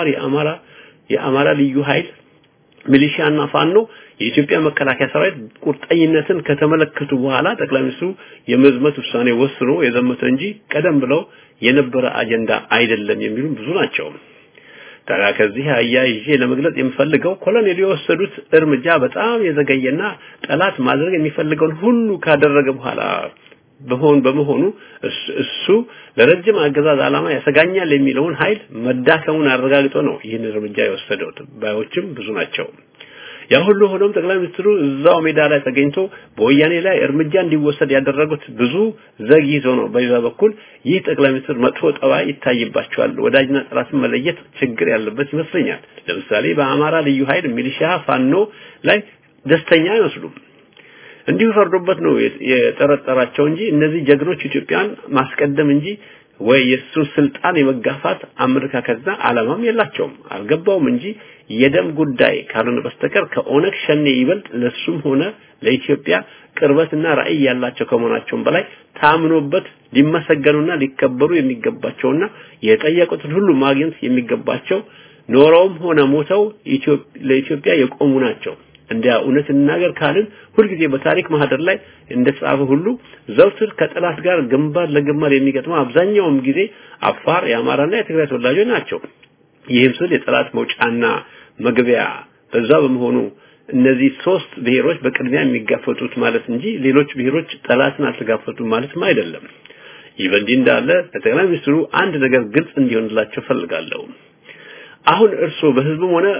የአማራ ልዩ ኃይል ሚሊሻና ፋኖ የኢትዮጵያ መከላከያ ሰራዊት ቁርጠኝነትን ከተመለከቱ በኋላ ጠቅላይ ሚኒስትሩ የመዝመት ውሳኔ ወስኖ የዘመተ እንጂ ቀደም ብለው የነበረ አጀንዳ አይደለም የሚሉ ብዙ ናቸው። ታዲያ ከዚህ አያይዤ ለመግለጽ የምፈልገው ኮሎኔል የወሰዱት እርምጃ በጣም የዘገየና ጠላት ማድረግ የሚፈልገውን ሁሉ ካደረገ በኋላ በመሆኑ እሱ ለረጅም አገዛዝ ዓላማ ያሰጋኛል የሚለውን ኃይል መዳከሙን አረጋግጦ ነው ይህን እርምጃ የወሰደው ባዮችም ብዙ ናቸው። ያ ሁሉ ሆኖም ጠቅላይ ሚኒስትሩ እዛው ሜዳ ላይ ተገኝቶ በወያኔ ላይ እርምጃ እንዲወሰድ ያደረጉት ብዙ ዘግይቶ ነው። በሌላ በኩል ይህ ጠቅላይ ሚኒስትር መጥፎ ጠባይ ይታይባቸዋል። ወዳጅና ጠላትን መለየት ችግር ያለበት ይመስለኛል። ለምሳሌ በአማራ ልዩ ኃይል ሚሊሻ ፋኖ ላይ ደስተኛ አይመስሉም። እንዲሁ ፈርዶበት ነው የጠረጠራቸው እንጂ እነዚህ ጀግኖች ኢትዮጵያን ማስቀደም እንጂ ወይ የሱ ስልጣን የመጋፋት አመለካከትና ዓላማም የላቸውም። አልገባውም እንጂ የደም ጉዳይ ካልሆነ በስተቀር ከኦነግ ሸኔ ይበልጥ ለሱም ሆነ ለኢትዮጵያ ቅርበትና ራዕይ ያላቸው ከመሆናቸውም በላይ ታምኖበት ሊመሰገኑና ሊከበሩ የሚገባቸውና የጠየቁትን ሁሉ ማግኘት የሚገባቸው ኖረውም ሆነ ሞተው ለኢትዮጵያ የቆሙ ናቸው። እንደ እውነት እናገር ካልን ሁልጊዜ በታሪክ ማህደር ላይ እንደተጻፈ ሁሉ ዘውትር ከጠላት ጋር ግንባር ለግንባር የሚገጥመው አብዛኛውም ጊዜ አፋር የአማራና የትግራይ ተወላጆች ናቸው። ይህም ስል የጠላት መውጫና መግቢያ በዛ በመሆኑ እነዚህ ሶስት ብሔሮች በቅድሚያ የሚጋፈጡት ማለት እንጂ ሌሎች ብሔሮች ጠላትን አልተጋፈጡም ማለትም አይደለም። ይበንዲ እንዳለ ጠቅላይ ሚኒስትሩ አንድ ነገር ግልጽ እንዲሆንላቸው ፈልጋለሁ። አሁን እርሱ በህዝቡም ሆነ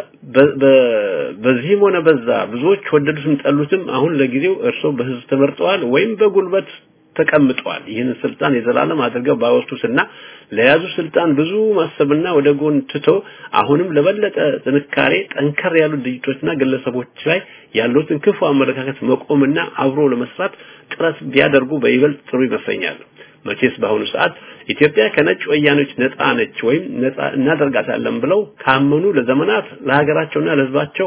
በዚህም ሆነ በዛ ብዙዎች ወደዱትም ጠሉትም አሁን ለጊዜው እርሱ በህዝብ ተመርጠዋል ወይም በጉልበት ተቀምጠዋል። ይህን ስልጣን የዘላለም አድርገው ባወጡትና ለያዙ ስልጣን ብዙ ማሰብና ወደ ጎን ትቶ አሁንም ለበለጠ ጥንካሬ ጠንከር ያሉ ድርጅቶችና ግለሰቦች ላይ ያሉትን ክፉ አመለካከት መቆምና አብሮ ለመስራት ጥረት ቢያደርጉ በይበልጥ ጥሩ ይመስለኛል። መቼስ በአሁኑ ሰዓት ኢትዮጵያ ከነጭ ወያኔዎች ነፃ ነች ወይም ነፃ እናደርጋታለን ብለው ካመኑ ለዘመናት ለሀገራቸውና ለህዝባቸው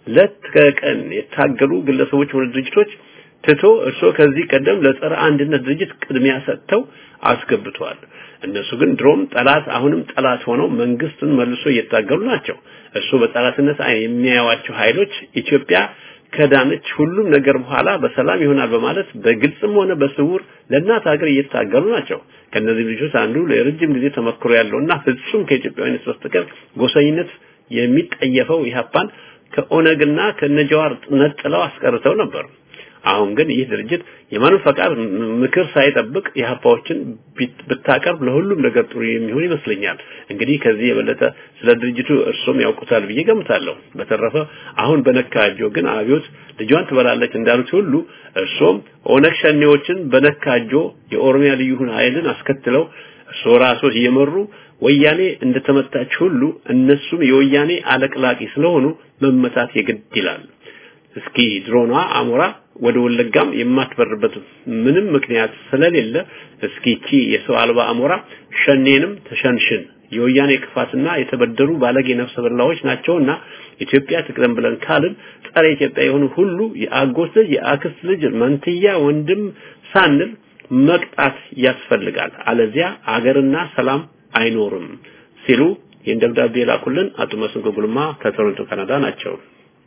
ለተቀን የታገሉ ግለሰቦች ወደ ድርጅቶች ትቶ እርሶ ከዚህ ቀደም ለጸረ አንድነት ድርጅት ቅድሚያ ሰጥተው አስገብቷል። እነሱ ግን ድሮም ጠላት አሁንም ጠላት ሆነው መንግስትን መልሶ እየታገሉ ናቸው። እርሶ በጠላትነት የሚያዩዋቸው ኃይሎች ኢትዮጵያ ከዳነች ሁሉም ነገር በኋላ በሰላም ይሆናል በማለት በግልጽም ሆነ በስውር ለእናት ሀገር እየታገሉ ናቸው። ከነዚህ ልጆች አንዱ ለረጅም ጊዜ ተመክሮ ያለውና ፍጹም ከኢትዮጵያዊነት በስተቀር ጎሰኝነት የሚጠየፈው ኢህአፓን ከኦነግና ከነጃዋር ነጥለው አስቀርተው ነበር። አሁን ግን ይህ ድርጅት የማንም ፈቃድ ምክር ሳይጠብቅ የሀፓዎችን ብታቀርብ ለሁሉም ነገር ጥሩ የሚሆን ይመስለኛል። እንግዲህ ከዚህ የበለጠ ስለ ድርጅቱ እርሶም ያውቁታል ብዬ ገምታለሁ። በተረፈ አሁን በነካጆ ግን አብዮት ልጇን ትበላለች እንዳሉት ሁሉ እርሶም ኦነግ ሸኔዎችን በነካጆ የኦሮሚያ ልዩ ኃይልን አስከትለው እርሶ ራስዎ እየመሩ ወያኔ እንደተመታች ሁሉ እነሱም የወያኔ አለቅላቂ ስለሆኑ መመታት የግድ ይላል። እስኪ ድሮኗ አሞራ ወደ ወለጋም የማትበርበት ምንም ምክንያት ስለሌለ እስኪቺ የሰው አልባ አሞራ ሸኔንም ተሸንሽን የወያኔ ክፋትና የተበደሩ ባለጌ ነፍሰ በላዎች ናቸውና ኢትዮጵያ ትቅደም ብለን ካልን ጸረ ኢትዮጵያ የሆኑ ሁሉ የአጎት ልጅ የአክስት ልጅ መንትያ ወንድም ሳንል መቅጣት ያስፈልጋል። አለዚያ አገርና ሰላም አይኖርም ሲሉ የደብዳቤ ላኩልን አቶ መስንቆ ጉልማ ከቶሮንቶ ካናዳ ናቸው።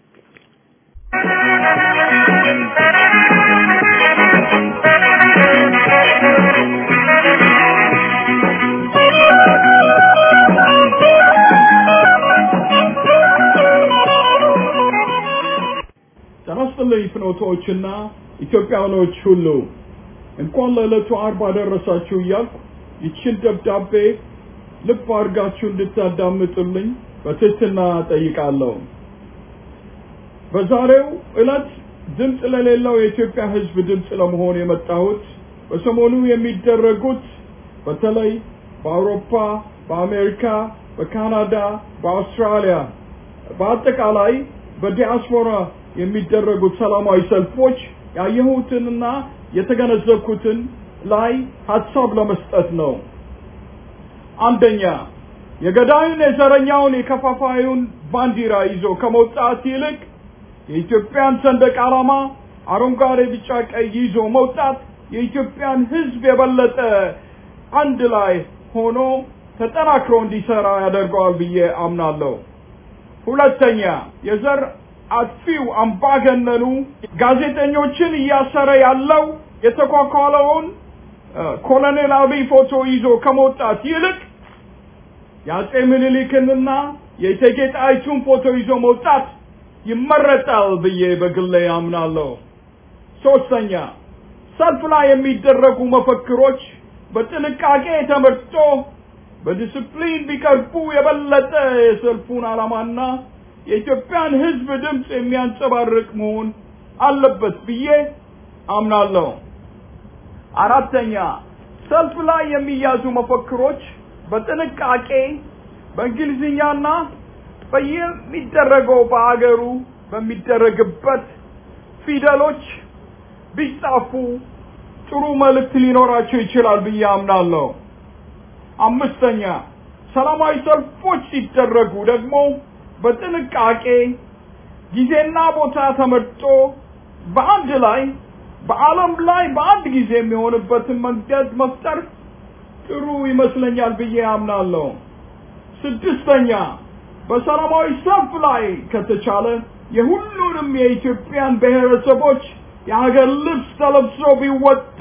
ተመስለይ ፍኖቶችና ኢትዮጵያኖች ሁሉ እንኳን ለዕለቱ 40 ደረሳችሁ እያልኩ ይችን ደብዳቤ ልብ አድርጋችሁ እንድታዳምጡልኝ በትህትና ጠይቃለሁ። በዛሬው ዕለት ድምጽ ለሌለው የኢትዮጵያ ሕዝብ ድምጽ ለመሆን የመጣሁት በሰሞኑ የሚደረጉት በተለይ በአውሮፓ፣ በአሜሪካ፣ በካናዳ፣ በአውስትራሊያ በአጠቃላይ በዲያስፖራ የሚደረጉት ሰላማዊ ሰልፎች ያየሁትንና የተገነዘብኩትን ላይ ሐሳብ ለመስጠት ነው። አንደኛ፣ የገዳዩን የዘረኛውን የከፋፋዩን ባንዲራ ይዞ ከመውጣት ይልቅ የኢትዮጵያን ሰንደቅ ዓላማ አረንጓዴ፣ ቢጫ፣ ቀይ ይዞ መውጣት የኢትዮጵያን ሕዝብ የበለጠ አንድ ላይ ሆኖ ተጠናክሮ እንዲሰራ ያደርገዋል ብዬ አምናለሁ። ሁለተኛ፣ የዘር አጥፊው አምባገነኑ ጋዜጠኞችን እያሰረ ያለው የተኳኳለውን ኮሎኔል አብይ ፎቶ ይዞ ከመውጣት ይልቅ የአጼ ምኒልክንና የእቴጌ ጣይቱን ፎቶ ይዞ መውጣት ይመረጣል ብዬ በግሌ አምናለሁ። ሶስተኛ፣ ሰልፍ ላይ የሚደረጉ መፈክሮች በጥንቃቄ ተመርጦ በዲስፕሊን ቢቀርቡ የበለጠ የሰልፉን ዓላማና የኢትዮጵያን ሕዝብ ድምጽ የሚያንጸባርቅ መሆን አለበት ብዬ አምናለሁ። አራተኛ፣ ሰልፍ ላይ የሚያዙ መፈክሮች በጥንቃቄ በእንግሊዝኛና በየሚደረገው በአገሩ በሚደረግበት ፊደሎች ቢጻፉ ጥሩ መልእክት ሊኖራቸው ይችላል ብዬ አምናለሁ። አምስተኛ፣ ሰላማዊ ሰልፎች ሲደረጉ ደግሞ በጥንቃቄ ጊዜና ቦታ ተመርጦ በአንድ ላይ በዓለም ላይ በአንድ ጊዜ የሚሆንበትን መንገድ መፍጠር ጥሩ ይመስለኛል ብዬ አምናለሁ። ስድስተኛ፣ በሰላማዊ ሰልፍ ላይ ከተቻለ የሁሉንም የኢትዮጵያን ብሔረሰቦች የሀገር ልብስ ተለብሶ ቢወጣ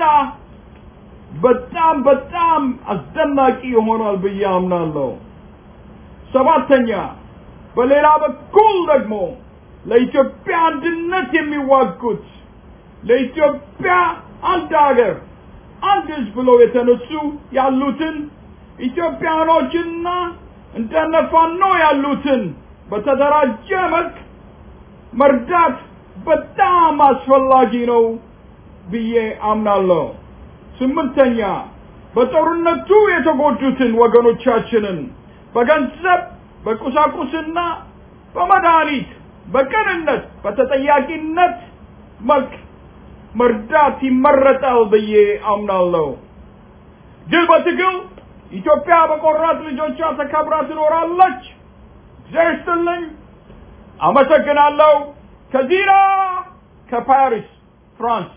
በጣም አስደናቂ ይሆናል ብዬ አምናለሁ። ሰባተኛ፣ በሌላ በኩል ደግሞ ለኢትዮጵያ አንድነት የሚዋጉት ለኢትዮጵያ አንድ ሀገር አንድ ሕዝብ ብለው የተነሱ ያሉትን ኢትዮጵያኖችና እንደነፋኖ ያሉትን በተደራጀ መልክ መርዳት በጣም አስፈላጊ ነው ብዬ አምናለሁ። ስምንተኛ፣ በጦርነቱ የተጎዱትን ወገኖቻችንን በገንዘብ በቁሳቁስና በመድኃኒት በቅንነት በተጠያቂነት መልክ መርዳት ይመረጣል ብዬ አምናለሁ። ድል በትግል ኢትዮጵያ በቆራጥ ልጆቿ ተከብራ ትኖራለች። እግዚአብሔር ይስጥልኝ። አመሰግናለሁ። ከዚራ ከፓሪስ ፍራንስ።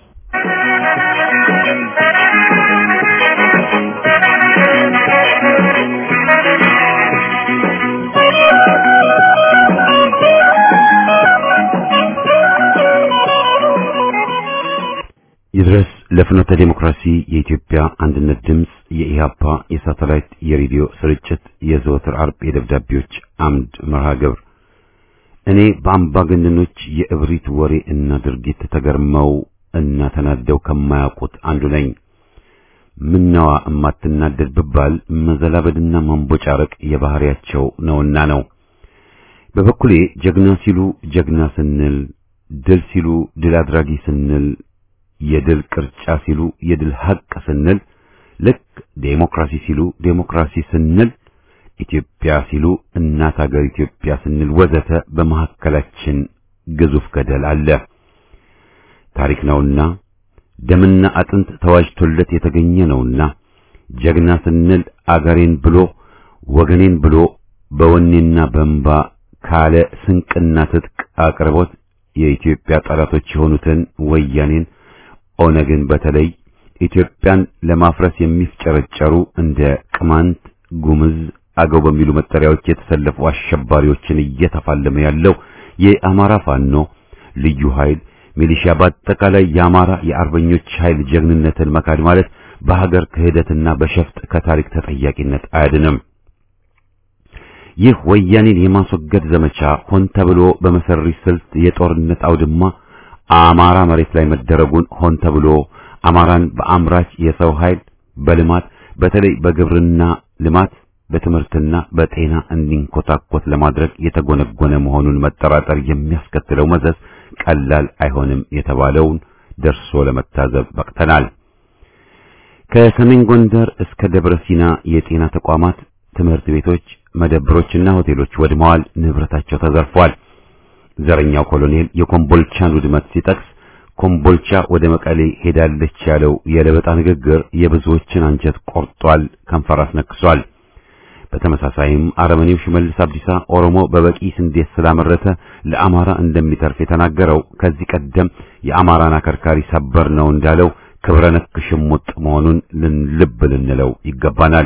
ይድረስ ለፍኖተ ዲሞክራሲ የኢትዮጵያ አንድነት ድምጽ የኢሃፓ የሳተላይት የሬዲዮ ስርጭት የዘወትር አርብ የደብዳቤዎች አምድ መርሃ ግብር። እኔ በአምባገነኖች የእብሪት ወሬ እና ድርጊት ተገርመው እና ተናደው ከማያውቁት አንዱ ነኝ። ምነዋ እማትናደድ ብባል መዘላበድና መንቦጫረቅ የባህሪያቸው ነውና ነው። በበኩሌ ጀግና ሲሉ ጀግና ስንል፣ ድል ሲሉ ድል አድራጊ ስንል፣ የድል ቅርጫ ሲሉ የድል ሐቅ ስንል፣ ልክ ዴሞክራሲ ሲሉ ዴሞክራሲ ስንል፣ ኢትዮጵያ ሲሉ እናት ሀገር ኢትዮጵያ ስንል ወዘተ በመሐከላችን ግዙፍ ገደል አለ። ታሪክ ነውና ደምና አጥንት ተዋጅቶለት የተገኘ ነውና ጀግና ስንል አገሬን ብሎ ወገኔን ብሎ በወኔና በእንባ ካለ ስንቅና ትጥቅ አቅርቦት የኢትዮጵያ ጠላቶች የሆኑትን ወያኔን ኦነግን በተለይ ኢትዮጵያን ለማፍረስ የሚፍጨረጨሩ እንደ ቅማንት፣ ጉምዝ፣ አገው በሚሉ መጠሪያዎች የተሰለፉ አሸባሪዎችን እየተፋለመ ያለው የአማራ ፋኖ ልዩ ኃይል ሚሊሻ በአጠቃላይ የአማራ የአርበኞች ኃይል ጀግንነትን መካድ ማለት በሀገር ክህደትና በሸፍጥ ከታሪክ ተጠያቂነት አያድንም። ይህ ወያኔን የማስወገድ ዘመቻ ሆን ተብሎ በመሰሪ ስልት የጦርነት አውድማ አማራ መሬት ላይ መደረጉን ሆን ተብሎ አማራን በአምራች የሰው ኃይል በልማት በተለይ በግብርና ልማት በትምህርትና በጤና እንዲንኮታኮት ለማድረግ የተጎነጎነ መሆኑን መጠራጠር የሚያስከትለው መዘዝ ቀላል አይሆንም የተባለውን ደርሶ ለመታዘብ በቅተናል። ከሰሜን ጎንደር እስከ ደብረ ሲና የጤና ተቋማት፣ ትምህርት ቤቶች፣ መደብሮችና ሆቴሎች ወድመዋል፣ ንብረታቸው ተዘርፏል። ዘረኛው ኮሎኔል የኮምቦልቻን ውድመት ሲጠቅስ ኮምቦልቻ ወደ መቀሌ ሄዳለች ያለው የለበጣ ንግግር የብዙዎችን አንጀት ቆርጧል፣ ከንፈር አስነክሷል። በተመሳሳይም አረመኔው ሽመልስ አብዲሳ ኦሮሞ በበቂ ስንዴ ስላመረተ ለአማራ እንደሚተርፍ የተናገረው ከዚህ ቀደም የአማራን አከርካሪ ሰበር ነው እንዳለው ክብረ ነክ ሽሙጥ መሆኑን ልብ ልንለው ይገባናል።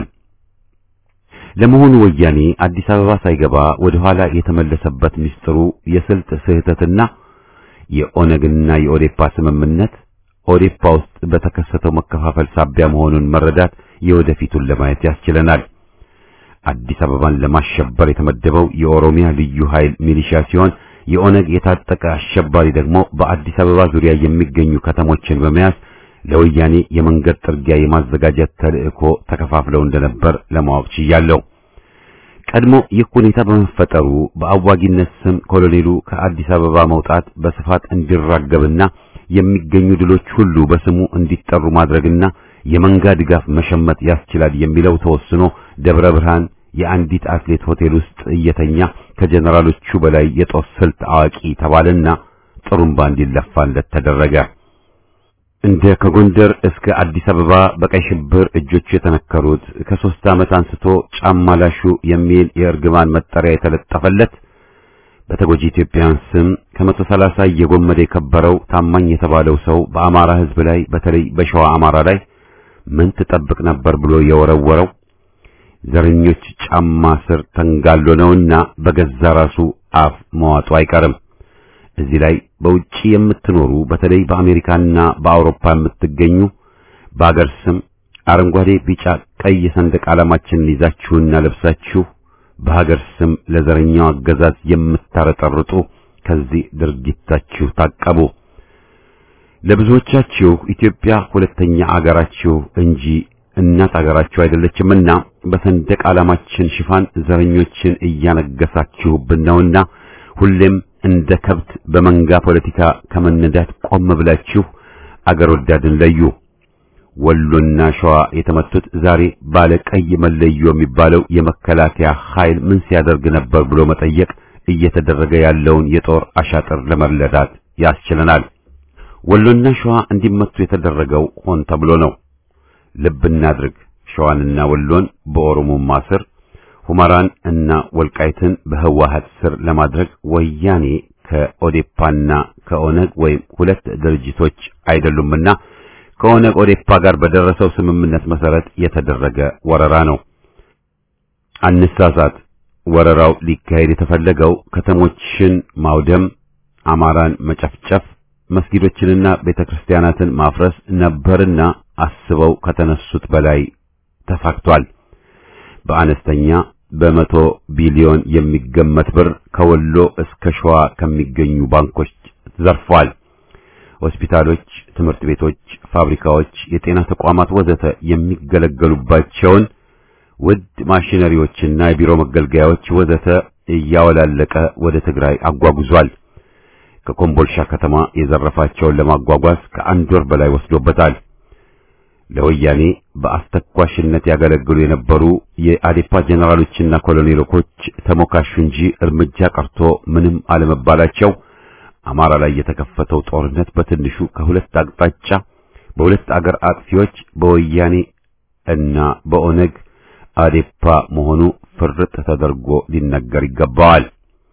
ለመሆኑ ወያኔ አዲስ አበባ ሳይገባ ወደ ኋላ የተመለሰበት ምስጢሩ የስልት ስህተትና የኦነግና የኦዴፓ ስምምነት ኦዴፓ ውስጥ በተከሰተው መከፋፈል ሳቢያ መሆኑን መረዳት የወደፊቱን ለማየት ያስችለናል። አዲስ አበባን ለማሸበር የተመደበው የኦሮሚያ ልዩ ኃይል ሚሊሻ ሲሆን የኦነግ የታጠቀ አሸባሪ ደግሞ በአዲስ አበባ ዙሪያ የሚገኙ ከተሞችን በመያዝ ለወያኔ የመንገድ ጥርጊያ የማዘጋጀት ተልእኮ ተከፋፍለው እንደነበር ለማወቅ ችያለሁ። ቀድሞ ይህ ሁኔታ በመፈጠሩ በአዋጊነት ስም ኮሎኔሉ ከአዲስ አበባ መውጣት በስፋት እንዲራገብና የሚገኙ ድሎች ሁሉ በስሙ እንዲጠሩ ማድረግና የመንጋ ድጋፍ መሸመት ያስችላል የሚለው ተወስኖ ደብረ ብርሃን የአንዲት አትሌት ሆቴል ውስጥ እየተኛ ከጀነራሎቹ በላይ የጦር ስልት አዋቂ ተባለና ጥሩምባ እንዲለፋለት ተደረገ። እንደ ከጎንደር እስከ አዲስ አበባ በቀይ ሽብር እጆቹ የተነከሩት ከ3 ዓመት አንስቶ ጫማ ላሹ የሚል የእርግማን መጠሪያ የተለጠፈለት በተጎጂ ኢትዮጵያውያን ስም ከ130 እየጎመደ የከበረው ታማኝ የተባለው ሰው በአማራ ሕዝብ ላይ በተለይ በሸዋ አማራ ላይ ምን ተጠብቅ ነበር ብሎ የወረወረው ዘረኞች ጫማ ስር ተንጋሎ ነውና በገዛ ራሱ አፍ መዋጡ አይቀርም። እዚህ ላይ በውጪ የምትኖሩ በተለይ በአሜሪካና በአውሮፓ የምትገኙ በአገር ስም አረንጓዴ፣ ቢጫ፣ ቀይ ሰንደቅ ዓላማችንን ይዛችሁና ለብሳችሁ በሀገር ስም ለዘረኛው አገዛዝ የምታረጠርጡ ከዚህ ድርጊታችሁ ታቀቡ። ለብዙዎቻችሁ ኢትዮጵያ ሁለተኛ አገራችሁ እንጂ እናት አገራችሁ አይደለችምና በሰንደቅ ዓላማችን ሽፋን ዘረኞችን እያነገሳችሁብን ነውና ሁሌም እንደ ከብት በመንጋ ፖለቲካ ከመነዳት ቆም ብላችሁ አገር ወዳድን ለዩ። ወሎና ሸዋ የተመቱት ዛሬ ባለ ቀይ መለዮ የሚባለው የመከላከያ ኃይል ምን ሲያደርግ ነበር ብሎ መጠየቅ እየተደረገ ያለውን የጦር አሻጥር ለመረዳት ያስችለናል። ወሎና ሸዋ እንዲመቱ የተደረገው ሆን ተብሎ ነው። ልብ እናድርግ። ሸዋንና ወሎን በኦሮሞማ ስር፣ ሁመራን እና ወልቃይትን በህወሓት ስር ለማድረግ ወያኔ ከኦዴፓና ከኦነግ ወይም ሁለት ድርጅቶች አይደሉምና ከኦነግ ኦዴፓ ጋር በደረሰው ስምምነት መሰረት የተደረገ ወረራ ነው። አንሳሳት። ወረራው ሊካሄድ የተፈለገው ከተሞችን ማውደም፣ አማራን መጨፍጨፍ፣ መስጊዶችንና ቤተክርስቲያናትን ማፍረስ ነበርና አስበው ከተነሱት በላይ ተሳክቷል። በአነስተኛ በ100 ቢሊዮን የሚገመት ብር ከወሎ እስከ ሸዋ ከሚገኙ ባንኮች ዘርፏል። ሆስፒታሎች፣ ትምህርት ቤቶች፣ ፋብሪካዎች፣ የጤና ተቋማት ወዘተ የሚገለገሉባቸውን ውድ ማሽነሪዎችና የቢሮ መገልገያዎች ወዘተ እያወላለቀ ወደ ትግራይ አጓጉዟል። ከኮምቦልቻ ከተማ የዘረፋቸውን ለማጓጓዝ ከአንድ ወር በላይ ወስዶበታል። ለወያኔ በአስተኳሽነት ያገለግሉ የነበሩ የአዴፓ ጀነራሎችና ኮሎኔሎች ተሞካሹ እንጂ እርምጃ ቀርቶ ምንም አለመባላቸው አማራ ላይ የተከፈተው ጦርነት በትንሹ ከሁለት አቅጣጫ በሁለት አገር አጥፊዎች በወያኔ እና በኦነግ አዴፓ መሆኑ ፍርጥ ተደርጎ ሊነገር ይገባዋል።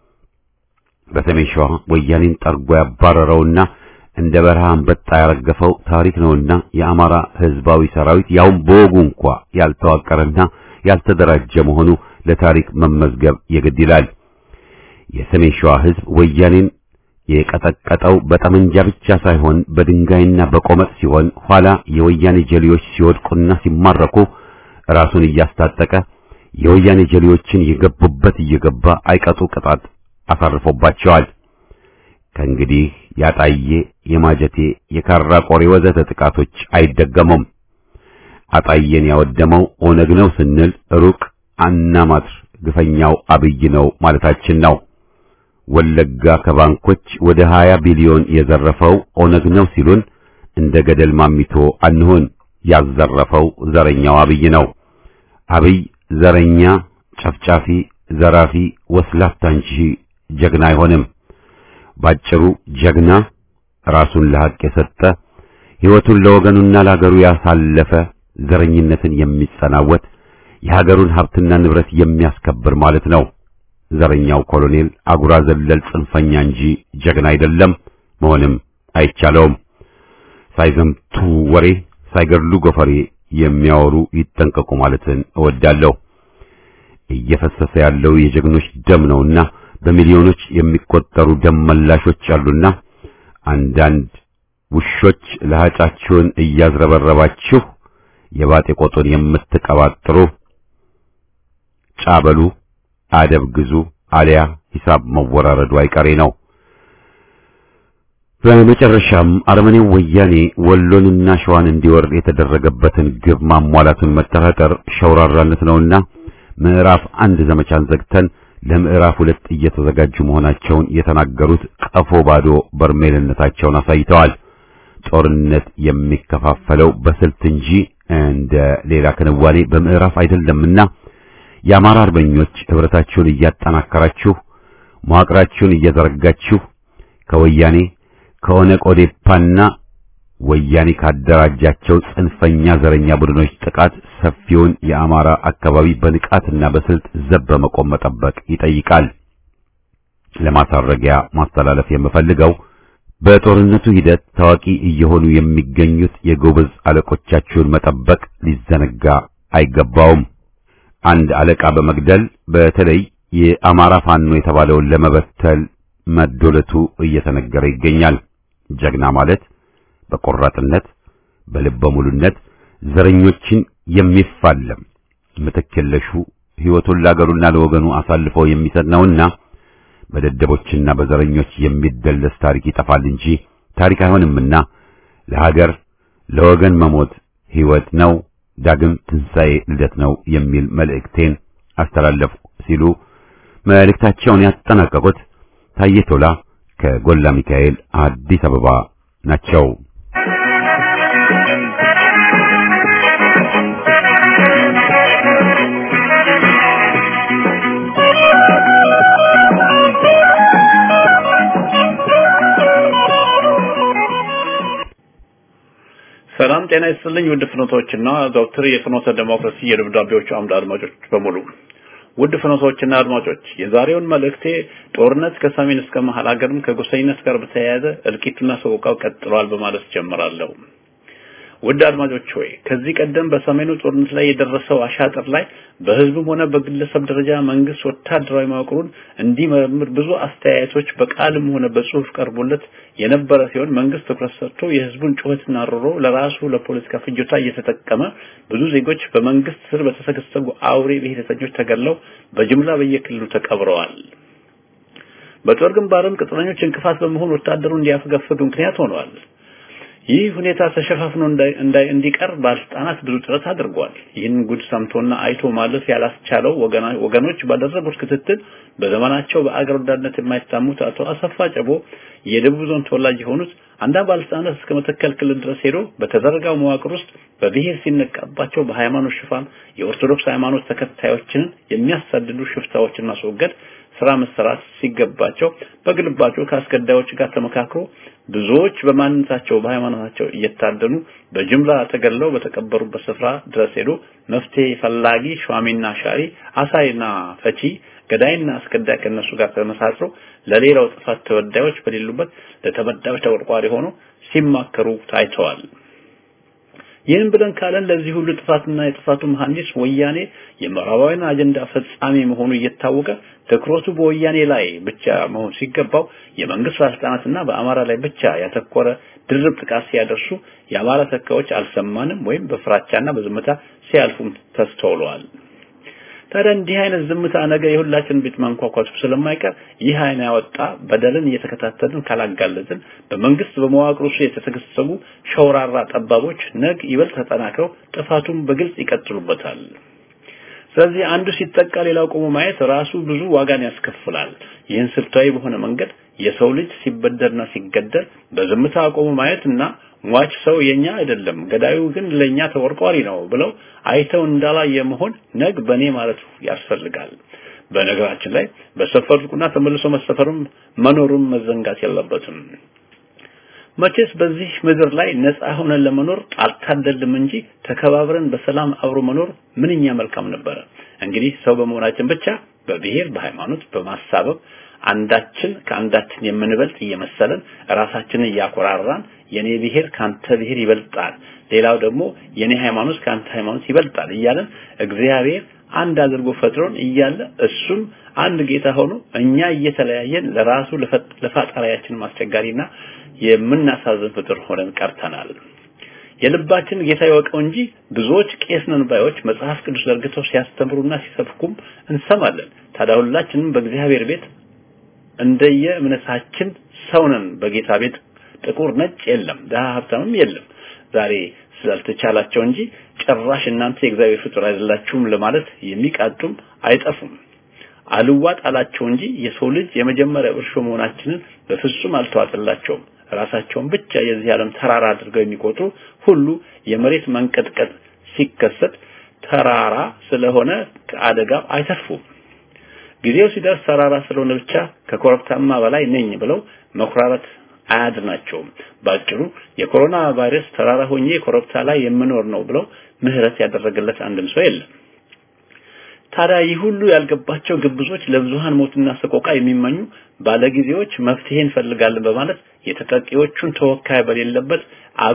በሰሜን ሸዋ ወያኔን ጠርጎ ያባረረውና እንደ በረሃ አንበጣ ያረገፈው ታሪክ ነውና የአማራ ህዝባዊ ሰራዊት ያውም በወጉ እንኳ ያልተዋቀረና ያልተደራጀ መሆኑ ለታሪክ መመዝገብ የግድ ይላል። የሰሜን ሸዋ ህዝብ ወያኔን የቀጠቀጠው በጠመንጃ ብቻ ሳይሆን በድንጋይና በቆመጥ ሲሆን ኋላ የወያኔ ጀሌዎች ሲወድቁና ሲማረኩ ራሱን እያስታጠቀ የወያኔ ጀሌዎችን የገቡበት እየገባ አይቀጡ ቅጣት አሳርፎባቸዋል። ከእንግዲህ ያጣዬ፣ የማጀቴ፣ የካራ ቆሬ ወዘተ ጥቃቶች አይደገሙም። አጣዬን ያወደመው ኦነግ ነው ስንል ሩቅ አናማትር ግፈኛው አብይ ነው ማለታችን ነው። ወለጋ ከባንኮች ወደ 20 ቢሊዮን የዘረፈው ኦነግ ነው ሲሉን እንደ ገደል ማሚቶ አንሁን። ያዘረፈው ዘረኛው አብይ ነው። አብይ ዘረኛ፣ ጨፍጫፊ፣ ዘራፊ፣ ወስላታ እንጂ ጀግና አይሆንም። ባጭሩ ጀግና ራሱን ለሐቅ የሰጠ ሕይወቱን ለወገኑና ለሀገሩ ያሳለፈ ዘረኝነትን የሚጸናወት የሀገሩን ሀብትና ንብረት የሚያስከብር ማለት ነው። ዘረኛው ኮሎኔል አጉራ ዘለል ጽንፈኛ እንጂ ጀግና አይደለም፣ መሆንም አይቻለውም። ሳይዘምቱ ወሬ ሳይገድሉ ጎፈሬ የሚያወሩ ይጠንቀቁ ማለትን እወዳለሁ። እየፈሰሰ ያለው የጀግኖች ደም ነውና በሚሊዮኖች የሚቆጠሩ ደም መላሾች አሉና አንዳንድ ውሾች ለሃጫችሁን እያዝረበረባችሁ የባጤ ቆጡን የምትቀባጥሩ ጫበሉ፣ አደብ ግዙ፣ አሊያ ሂሳብ መወራረዱ አይቀሬ ነው። በመጨረሻም አርመኔው ወያኔ ወሎንና ሸዋን እንዲወር የተደረገበትን ግብ ማሟላቱን መጠራጠር ሸውራራነት ነውና ምዕራፍ 1 ዘመቻን ዘግተን ለምዕራፍ 2 እየተዘጋጁ መሆናቸውን የተናገሩት ቀፎ ባዶ በርሜልነታቸውን አሳይተዋል። ጦርነት የሚከፋፈለው በስልት እንጂ እንደ ሌላ ክንዋኔ በምዕራፍ አይደለምና የአማራ አርበኞች ህብረታችሁን እያጠናከራችሁ መዋቅራችሁን እየዘረጋችሁ ከወያኔ ከኦነግ ኦዴፓና ወያኔ ካደራጃቸው ጽንፈኛ ዘረኛ ቡድኖች ጥቃት ሰፊውን የአማራ አካባቢ በንቃትና በስልት ዘብ በመቆም መጠበቅ ይጠይቃል። ለማሳረጊያ ማስተላለፍ የምፈልገው በጦርነቱ ሂደት ታዋቂ እየሆኑ የሚገኙት የጎበዝ አለቆቻችሁን መጠበቅ ሊዘነጋ አይገባውም። አንድ አለቃ በመግደል በተለይ የአማራ ፋኖ የተባለውን ለመበተል መዶለቱ እየተነገረ ይገኛል። ጀግና ማለት በቆራጥነት በልበ ሙሉነት ዘረኞችን የሚፋለም ምትክለሹ ሕይወቱን ለአገሩና ለወገኑ አሳልፎ የሚሰጥ ነውና በደደቦችና በዘረኞች የሚደለስ ታሪክ ይጠፋል እንጂ ታሪክ አይሆንምና ለሀገር ለወገን መሞት ሕይወት ነው፣ ዳግም ትንሣኤ ልደት ነው የሚል መልእክቴን አስተላለፉ ሲሉ መልእክታቸውን ያጠናቀቁት ታዬ ቶላ ከጎላ ሚካኤል አዲስ አበባ ናቸው። ሰላም ጤና ይስጥልኝ ውድ ፍኖቶችና ዶክተር የፍኖተ ዲሞክራሲ የደብዳቤዎች አምድ አድማጮች በሙሉ ውድ ፍኖቶችና አድማጮች የዛሬውን መልእክቴ ጦርነት ከሰሜን እስከ መሃል ሀገርም ከጎሰኝነት ጋር በተያያዘ እልቂቱና ሰቆቃው ቀጥሏል በማለት ጀምራለሁ። ውድ አድማጮች ሆይ ከዚህ ቀደም በሰሜኑ ጦርነት ላይ የደረሰው አሻጥር ላይ በህዝብም ሆነ በግለሰብ ደረጃ መንግስት ወታደራዊ ማዕቀሩን እንዲመረምር ብዙ አስተያየቶች በቃልም ሆነ በጽሁፍ ቀርቦለት የነበረ ሲሆን መንግስት ትኩረት ሰጥቶ የህዝቡን ጩኸትና ሮሮ ለራሱ ለፖለቲካ ፍጆታ እየተጠቀመ ብዙ ዜጎች በመንግስት ስር በተሰገሰጉ አውሬ ብሔረተኞች ተገለው በጅምላ በየክልሉ ተቀብረዋል። በጦር ግንባርም ቅጥረኞች እንቅፋት በመሆን ወታደሩ እንዲያፈገፍግ ምክንያት ሆነዋል። ይህ ሁኔታ ተሸፋፍኖ እንዲቀር ባለስልጣናት ብዙ ጥረት አድርገዋል። ይህን ጉድ ሰምቶና አይቶ ማለፍ ያላስቻለው ወገኖች ባደረጉት ክትትል በዘመናቸው በአገር ወዳድነት የማይታሙት አቶ አሰፋ ጨቦ የደቡብ ዞን ተወላጅ የሆኑት አንዳንድ ባለስልጣናት እስከ መተከል ክልል ድረስ ሄዶ በተዘረጋው መዋቅር ውስጥ በብሔር ሲነቃባቸው በሃይማኖት ሽፋን የኦርቶዶክስ ሃይማኖት ተከታዮችን የሚያሳድዱ ሽፍታዎችን ማስወገድ ስራ መሰራት ሲገባቸው በግልባቸው ከአስገዳዮች ጋር ተመካክሮ ብዙዎች በማንነታቸው በሃይማኖታቸው እየታደኑ በጅምላ ተገለው በተቀበሩበት ስፍራ ድረስ ሄዶ መፍትሄ ፈላጊ ሿሚና ሻሪ አሳይና ፈቺ ገዳይና አስገዳይ ከነሱ ጋር ተመሳጥሮ ለሌላው ጥፋት ተወዳዮች በሌሉበት ለተበዳዮች ተቆርቋሪ ሆኖ ሲማከሩ ታይተዋል። ይህን ብለን ካለን ለዚህ ሁሉ ጥፋትና የጥፋቱ መሐንዲስ ወያኔ የምዕራባዊን አጀንዳ ፈጻሚ መሆኑ እየታወቀ ትኩረቱ በወያኔ ላይ ብቻ መሆን ሲገባው የመንግስት ባለስልጣናትና በአማራ ላይ ብቻ ያተኮረ ድርብ ጥቃት ሲያደርሱ የአማራ ተካዮች አልሰማንም ወይም በፍራቻና በዝምታ ሲያልፉም ተስተውለዋል። ታዲያ እንዲህ አይነት ዝምታ ነገ የሁላችን ቤት ማንኳኳቱ ስለማይቀር ይህ አይና ያወጣ በደልን እየተከታተልን ካላጋለጥን በመንግስት በመዋቅሩ ውስጥ የተሰገሰጉ ሸውራራ ጠባቦች ነገ ይበልጥ ተጠናክረው ጥፋቱን በግልጽ ይቀጥሉበታል። ስለዚህ አንዱ ሲጠቃ ሌላው ቆሞ ማየት ራሱ ብዙ ዋጋን ያስከፍላል። ይህን ስልታዊ በሆነ መንገድ የሰው ልጅ ሲበደርና ሲገደል በዝምታ ቆሞ ማየትና ሟች ሰው የኛ አይደለም ገዳዩ ግን ለኛ ተወርቋሪ ነው ብለው አይተው እንዳላየ መሆን ነግ በኔ ማለት ያስፈልጋል። በነገራችን ላይ በሰፈሩና ተመልሶ መሰፈሩም መኖሩም መዘንጋት የለበትም። መቼስ በዚህ ምድር ላይ ነፃ ሆነን ለመኖር አልታደልም እንጂ ተከባብረን በሰላም አብሮ መኖር ምንኛ መልካም ነበር። እንግዲህ ሰው በመሆናችን ብቻ በብሔር በሃይማኖት በማሳበብ አንዳችን ከአንዳችን የምንበልጥ እየመሰለን ራሳችንን ያቆራራን የኔ ብሔር ካንተ ብሔር ይበልጣል ሌላው ደግሞ የኔ ሃይማኖት ካንተ ሃይማኖት ይበልጣል እያለን እግዚአብሔር አንድ አድርጎ ፈጥሮን እያለ እሱም አንድ ጌታ ሆኖ እኛ እየተለያየን ለራሱ ለፈጣሪያችን ማስቸጋሪና የምናሳዝን ፍጥር ሆነን ቀርተናል። የልባችን ጌታ ይወቀው እንጂ ብዙዎች ቄስ ነን ባዮች መጽሐፍ ቅዱስ ዘርግተው ሲያስተምሩና ሲሰብኩም እንሰማለን። ታዲያ ሁላችንም በእግዚአብሔር ቤት እንደየ እምነታችን ሰው ነን። በጌታ ቤት ጥቁር ነጭ የለም፣ ደሃ ሀብታምም የለም። ዛሬ ስላልተቻላቸው እንጂ ጭራሽ እናንተ የእግዚአብሔር ፍጡር አይደላችሁም ለማለት የሚቃጡም አይጠፉም። አልዋጥ አላቸው እንጂ የሰው ልጅ የመጀመሪያ እርሾ መሆናችንን በፍጹም አልተዋጠላቸውም። ራሳቸውን ብቻ የዚህ ዓለም ተራራ አድርገው የሚቆጥሩ ሁሉ የመሬት መንቀጥቀጥ ሲከሰት ተራራ ስለሆነ ከአደጋው አይተርፉም። ጊዜው ሲደርስ ተራራ ስለሆነ ብቻ ከኮረብታማ በላይ ነኝ ብለው መኩራራት አያድናቸውም። ባጭሩ የኮሮና ቫይረስ ተራራ ሆኜ ኮረብታ ላይ የምኖር ነው ብለው ምህረት ያደረገለት አንድም ሰው የለም። ታዲያ ይህ ሁሉ ያልገባቸው ግብዞች ለብዙሃን ሞትና ሰቆቃ የሚመኙ ባለጊዜዎች መፍትሄ እንፈልጋለን በማለት የተጠቂዎቹን ተወካይ በሌለበት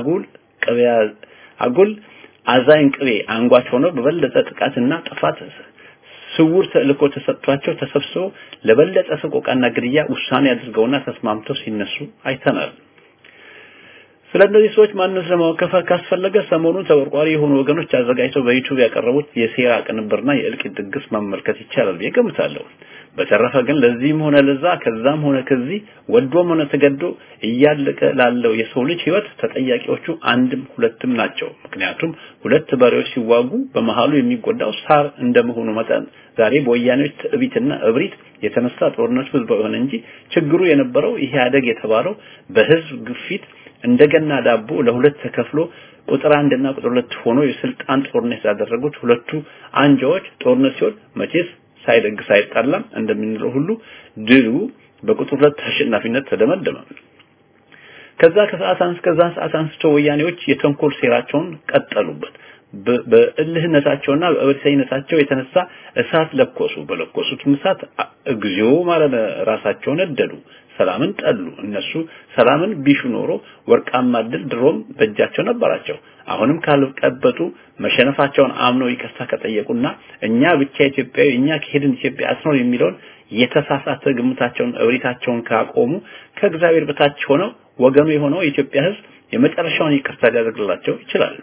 አጉል አዛኝ ቅቤ አንጓች ሆነው በበለጠ ጥቃትና ጥፋት ስውር ተልእኮ ተሰጥቷቸው ተሰብስበው ለበለጠ ሰቆቃና ግድያ ውሳኔ አድርገውና ተስማምተው ሲነሱ አይተናል። ስለዚህ ሰዎች ማንነት ለማወቅ ካስፈለገ ሰሞኑን ተወርቋሪ የሆኑ ወገኖች አዘጋጅተው በዩቲዩብ ያቀረቡት የሴራ ቅንብርና የእልቂት ድግስ መመልከት ይቻላል ይገምታለሁ። በተረፈ ግን ለዚህም ሆነ ለዛ ከዛም ሆነ ከዚህ ወዶም ሆነ ተገዶ እያለቀ ላለው የሰው ልጅ ህይወት ተጠያቂዎቹ አንድም ሁለትም ናቸው። ምክንያቱም ሁለት በሬዎች ሲዋጉ በመሃሉ የሚጎዳው ሳር እንደመሆኑ መጠን ዛሬ በወያኔዎች ትዕቢትና እብሪት የተነሳ ጦርነት ህዝብ ሆነ እንጂ ችግሩ የነበረው ይሄ አደግ የተባለው በህዝብ ግፊት እንደገና ዳቦ ለሁለት ተከፍሎ ቁጥር 1 እና ቁጥር 2 ሆኖ የስልጣን ጦርነት ያደረጉት ሁለቱ አንጃዎች ጦርነት ሲሆን መቼስ ሳይደግስ አይጣላም እንደምንለው ሁሉ ድሉ በቁጥር 2 አሸናፊነት ተደመደመ። ከዛ ሰዓት አንስቶ ወያኔዎች የተንኮል ሴራቸውን ቀጠሉበት። በእልህነታቸውና በእብሪተኝነታቸው የተነሳ እሳት ለኮሱ። በለኮሱት እሳት እግዚኦ ማለት ራሳቸውን ነደዱ። ሰላምን ጠሉ። እነሱ ሰላምን ቢሹ ኖሮ ወርቃማ ድል ድሮም በእጃቸው ነበራቸው። አሁንም ካልቀበጡ መሸነፋቸውን አምነው ይቅርታ ከጠየቁና እኛ ብቻ ኢትዮጵያዊ እኛ ከሄድን ኢትዮጵያ አትኖር የሚለውን የተሳሳተ ግምታቸውን እብሪታቸውን ካቆሙ ከእግዚአብሔር በታች ሆነው ወገኑ የሆነው የኢትዮጵያ ሕዝብ የመጨረሻውን ይቅርታ ሊያደርግላቸው ይችላል።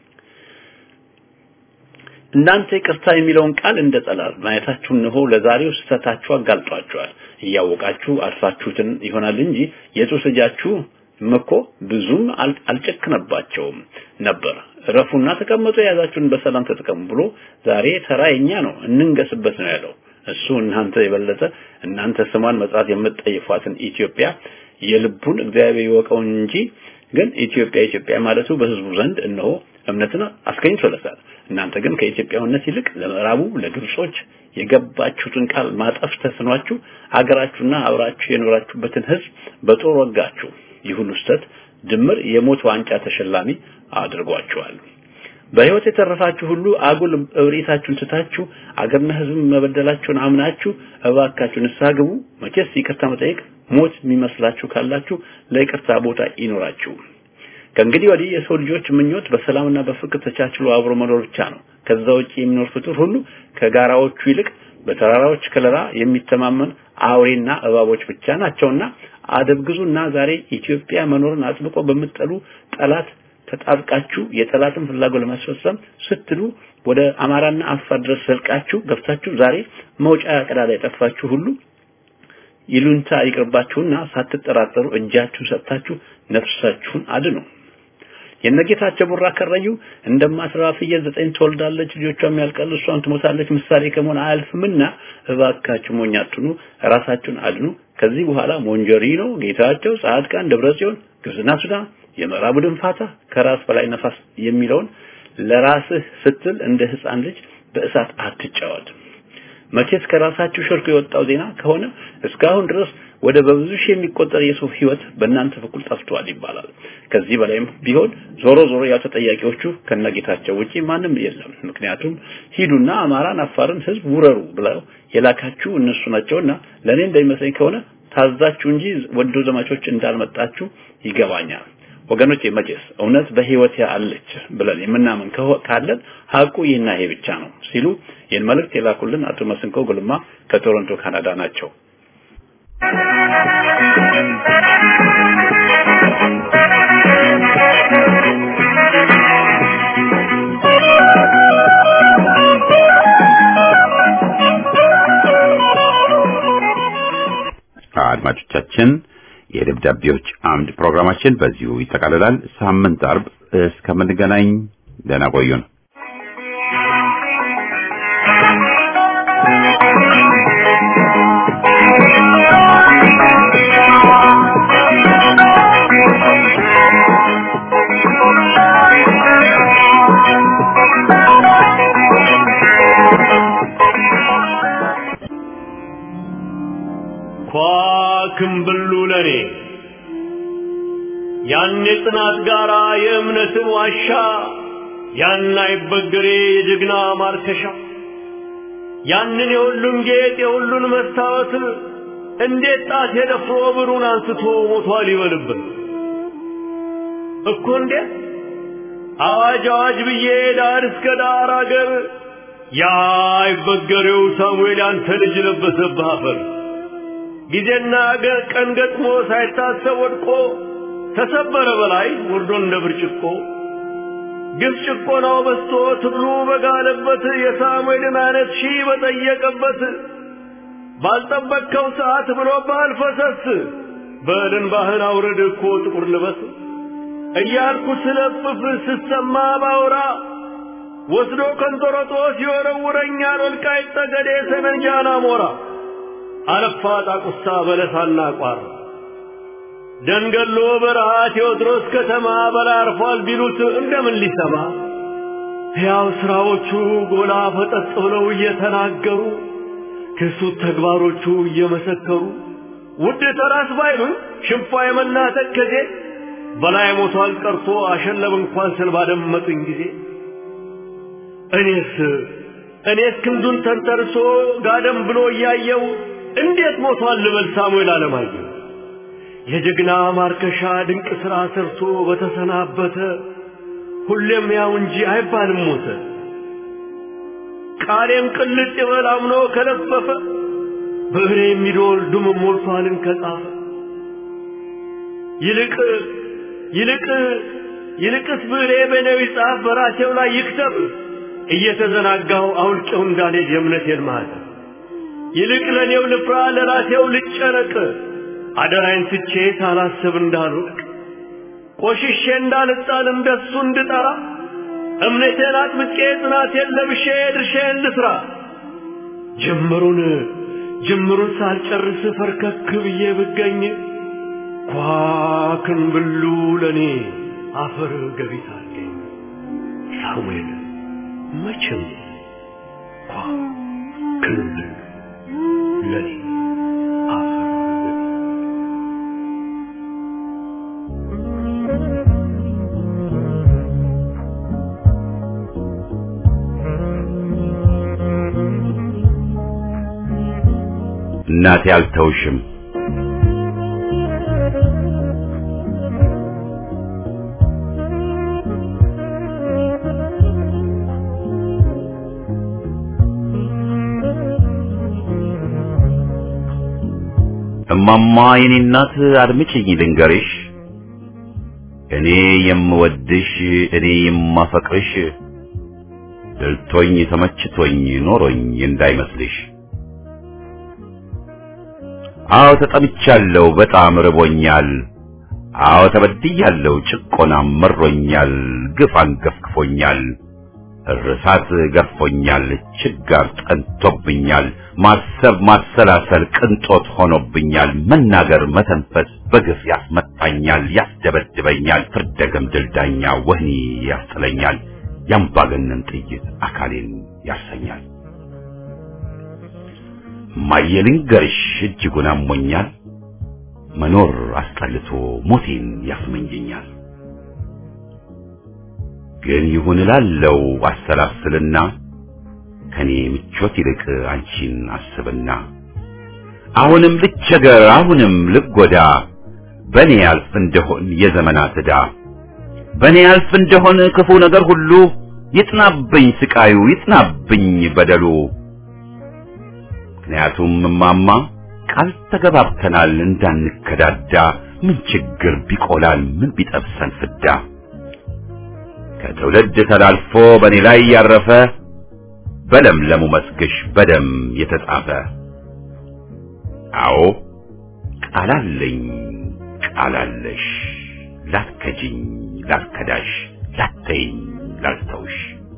እናንተ ይቅርታ የሚለውን ቃል እንደጠላል ማየታችሁ ነው ለዛሬው ስተታችሁ አጋልጧቸዋል። እያወቃችሁ አልፋችሁትን ይሆናል እንጂ የጡት ልጃችሁ መኮ ብዙም አልጨክነባቸውም ነበር። ረፉና ተቀመጡ ያዛችሁን በሰላም ተጠቀሙ ብሎ ዛሬ ተራየኛ ነው እንንገስበት ነው ያለው። እሱ እናንተ የበለጠ እናንተ ስሟን መጥራት የምትጠይፏትን ኢትዮጵያ የልቡን እግዚአብሔር ይወቀው እንጂ ግን ኢትዮጵያ ማለቱ በህዝቡ ዘንድ እነሆ እምነትና አስከኝቶለታል። እናንተ ግን ከኢትዮጵያውነት ይልቅ ለምዕራቡ ለግብጾች የገባችሁትን ቃል ማጠፍ ተስኗችሁ አገራችሁና አብራችሁ የኖራችሁበትን ህዝብ በጦር ወጋችሁ። ይህ ሁሉ ስተት ድምር የሞት ዋንጫ ተሸላሚ አድርጓችኋል። በህይወት የተረፋችሁ ሁሉ አጉል እብሪታችሁን ትታችሁ አገርና ህዝብ መበደላችሁን አምናችሁ እባካችሁ ንስሐ ግቡ። መቼስ ይቅርታ መጠየቅ ሞት የሚመስላችሁ ካላችሁ ለይቅርታ ቦታ ይኖራችሁ። ከእንግዲህ ወዲህ የሰው ልጆች ምኞት በሰላምና በፍቅር ተቻችሎ አብሮ መኖር ብቻ ነው። ከዛ ውጪ የሚኖር ፍጡር ሁሉ ከጋራዎቹ ይልቅ በተራራዎች ከለላ የሚተማመን አውሬና እባቦች ብቻ ናቸውና አደብግዙና ዛሬ ኢትዮጵያ መኖርን አጥብቆ በመጠሉ ጠላት ተጣብቃችሁ የጠላትን ፍላጎት ለማስፈጸም ስትሉ ወደ አማራና አፋር ድረስ ዘልቃችሁ ገብታችሁ ዛሬ መውጫ ቀዳዳ የጠፋችሁ ሁሉ ይሉንታ ይቅርባችሁና ሳትጠራጠሩ እጃችሁን ሰጥታችሁ ነፍሳችሁን አድኑ። የነጌታቸው ቡራ ከረዩ እንደማስራፍየ 9 ተወልዳለች ልጆቿም ያልቃሉ እሷም ትሞታለች ምሳሌ ከመሆን አያልፍምና እባካችሁ ሞኝ አትኑ ራሳችሁን አድኑ ከዚህ በኋላ ሞንጀሪኖ ጌታቸው ጻድቃን ደብረጽዮን ግብጽና ሱዳን የምዕራቡ ድንፋታ ከራስ በላይ ነፋስ የሚለውን ለራስህ ስትል እንደ ህፃን ልጅ በእሳት አትጫወት መቼስ ከራሳችሁ ሸርኮ የወጣው ዜና ከሆነ እስካሁን ድረስ ወደ በብዙ ሺህ የሚቆጠር የሰው ህይወት በእናንተ በኩል ጠፍቷል ይባላል ከዚህ በላይም ቢሆን ዞሮ ያው ተጠያቂዎቹ ከነጌታቸው ውጪ ማንም የለም ምክንያቱም ሂዱና አማራን አፋርን ህዝብ ውረሩ ብለው የላካችሁ እነሱ ናቸውና ለኔ እንደሚመስለኝ ከሆነ ታዛችሁ እንጂ ወዶ ዘማቾች እንዳልመጣችሁ ይገባኛል ወገኖች መቼስ እውነት በህይወት ያለች ብለን የምናምን ካለን ሐቁ ይህና ይሄ ብቻ ነው ሲሉ ይህን መልእክት የላኩልን አቶ መስንቆ ጉልማ ከቶሮንቶ ካናዳ ናቸው አድማጮቻችን የደብዳቤዎች አምድ ፕሮግራማችን በዚሁ ይጠቃልላል ሳምንት አርብ እስከምንገናኝ ደህና ቆዩን ኳክምብሉ ለኔ ያን የጽናት ጋራ የእምነት ዋሻ ያን አይበገሬ የጀግና ማርከሻ ያንን የሁሉን ጌጥ የሁሉን መስታወት እንዴት ጣት የደፍሮ ብሩን አንስቶ ሞቷል ይበልብን እኮ እንዴት አዋጅ አዋጅ ብዬ ዳር እስከ ዳር አገር ያ አይበገሬው ሳሙኤል አንተ ልጅ ለበሰብህ አፈር ጊዜና ቀን ገጥሞ ሳይታሰብ ወድቆ ተሰበረ በላይ ወርዶ እንደ ብርጭቆ ግፍ ጭቆናው በስቶ ትግሉ በጋለበት የሳሙኤልን አይነት ሺህ በጠየቀበት ባልጠበቅከው ሰዓት ብሎ ባልፈሰስ በደን ባህን አውረድ እኮ ጥቁር ልበስ እያልኩ ስለፍፍ ስሰማ ባውራ ወስዶ ከንቶሮጦስ ይወረውረኛል ወልቃይት ጠገዴ ሰነጃና ሞራ አለፋ ጣቁሳ በለሳና ቋር ደንገሎ በረሃ ቴዎድሮስ ከተማ በላይ አርፏል ቢሉት እንደምን ሊሰማ ሕያው ስራዎቹ ጎላ ፈጠጥ ብለው እየተናገሩ ክሱት ተግባሮቹ እየመሰከሩ ውድ ተራስ ባይሉን ሽንፋ የመናተቅ ከዜ በላይ ሞቷል ቀርቶ አሸለም እንኳን ስልባደመጡኝ ጊዜ እኔስ ክንዱን ተንተርሶ ጋደም ብሎ እያየው እንዴት ሞቷል ልበል ሳሙኤል አለማየሁ የጀግና ማርከሻ ድንቅ ሥራ ሰርቶ በተሰናበተ ሁሌም ያው እንጂ አይባልም ሞተ ቃሌም ቅልጥ ይበል አምኖ ከለፈፈ በእሬ የሚዶል ዱም ሞልቷልን ከጻፈ ይልቅስ ብሬ በነው ይጻፍ በራሴው ላይ ይክተብ እየተዘናጋው አውልቄው እንዳልሄድ የእምነቴን ማህተም ይልቅ ለኔው ልፍራ ለራሴው ልጨነቅ አደራዬን ትቼ ሳላስብ እንዳልወድቅ ቆሽሼ እንዳልጣል እንደሱ እንድጠራ እምነቴን አጥብቄ ጽናቴን ለብሼ ድርሼን ልስራ ጅምሩን ሳልጨርስ ፈርከክ ብዬ ብገኝ ኳክምብሉ ለኔ አፈር ገቢት አርገኝ ሳሙኤል መቼም ኳክምብሉ ለኔ አፈር እናቴ አልተውሽም እማማ የኔ እናት አድምጪኝ ልንገርሽ እኔ የምወድሽ እኔ የማፈቅርሽ ደልቶኝ ተመችቶኝ ኖሮኝ እንዳይመስልሽ አዎ ተጠምቻለሁ በጣም ርቦኛል አዎ ተበድያለሁ ጭቆናም መሮኛል ግፍ አንገፍግፎኛል እርሳት ገርፎኛል ችጋር ጠንቶብኛል ማሰብ ማሰላሰል ቅንጦት ሆኖብኛል መናገር መተንፈስ በግፍ ያስመታኛል ያስደበድበኛል ፍርደገም ድልዳኛ ወህኒ ያስጥለኛል ያምባገነን ጥይት አካሌን ያሰኛል ማየልንገርሽ እጅጉን አሞኛል መኖር አስጠልቶ ሞቴን ያስመኘኛል ግን ይሁን እላለው አሰላስልና ከኔ ምቾት ይልቅ አንቺን አስብና አሁንም ልቸገር አሁንም ልጎዳ በኔ ያልፍ እንደሆን የዘመናት ዕዳ በኔ ያልፍ እንደሆን ክፉ ነገር ሁሉ ይጥናብኝ ስቃዩ ይጥናብኝ በደሉ ምክንያቱም ማማ ቃል ተገባብተናል እንዳንከዳዳ ምን ችግር ቢቆላል ምን ቢጠብሰን ፍዳ ከትውልድ ተላልፎ በኔ ላይ ያረፈ በለምለሙ መስክሽ በደም የተጻፈ አዎ ቃላለኝ ቃላለሽ ላትከጂኝ ላትከዳሽ ላትተይኝ ላልተውሽ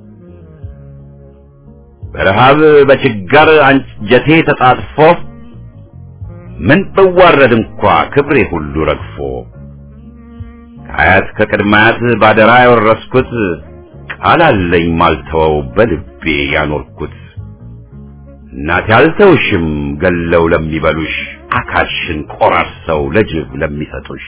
በረሃብ በችጋር አንጀቴ ተጣጥፎ ምን በዋረድ እንኳ ክብሬ ሁሉ ረግፎ ከአያት ከቅድማያት ባደራ ያወረስኩት ቃል አለኝ ማልተወው በልቤ ያኖርኩት እናቴ አልተውሽም ገለው ለሚበሉሽ አካልሽን ቆራርሰው ለጅብ ለሚሰጡሽ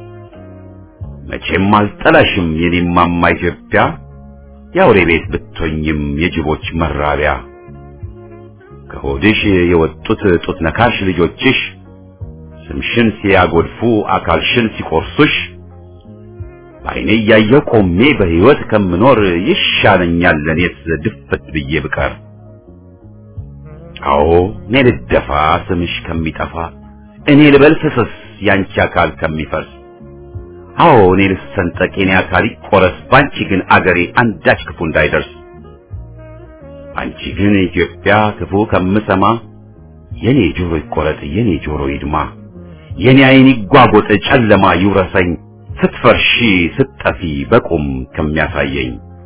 መቼም አልጠላሽም የኔማማ ኢትዮጵያ ያውሬ ቤት ብትሆኝም የጅቦች መራቢያ ከሆድሽ የወጡት ጡት ነካሽ ልጆችሽ ስምሽን ሲያጎድፉ አካልሽን ሲቆርሱሽ ባይኔ ያየው ቆሜ በህይወት ከምኖር ይሻለኛል ለኔስ ድፍት ብዬ ብቀር አዎ እኔ ልደፋ ስምሽ ከሚጠፋ እኔ ልበል ፍስስ ያንቺ አካል ከሚፈርስ አዎ እኔ ልሰንጠቅ የኔ አካል ይቆረስ ባንቺ ግን አገሬ አንዳች ክፉ እንዳይደርስ አንቺ ግን ኢትዮጵያ ክፉ ከምሰማ የኔ ጆሮ ይቆረጥ የኔ ጆሮ ይድማ የኔ አይን ይጓጎጥ ጨለማ ይውረሰኝ ስትፈርሺ ስትጠፊ በቁም ከሚያሳየኝ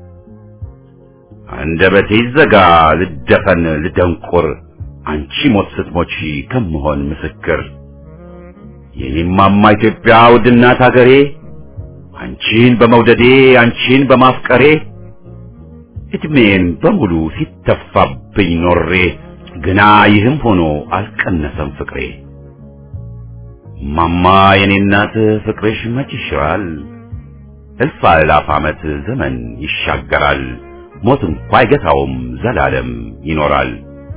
አንደበቴ ይዘጋ ልደፈን ልደንቁር አንቺ ሞት ስትሞቺ ከምሆን ምስክር የኔማማ ኢትዮጵያ ውድናት አገሬ አንቺን በመውደዴ አንቺን በማፍቀሬ እድሜን በሙሉ ሲተፋብኝ ኖሬ ግና ይህም ሆኖ አልቀነሰም ፍቅሬ ማማ የኔ እናት ፍቅርሽ መች ይሽራል እልፍ አእላፍ ዓመት ዘመን ይሻገራል ሞት እንኳ አይገታውም ዘላለም ይኖራል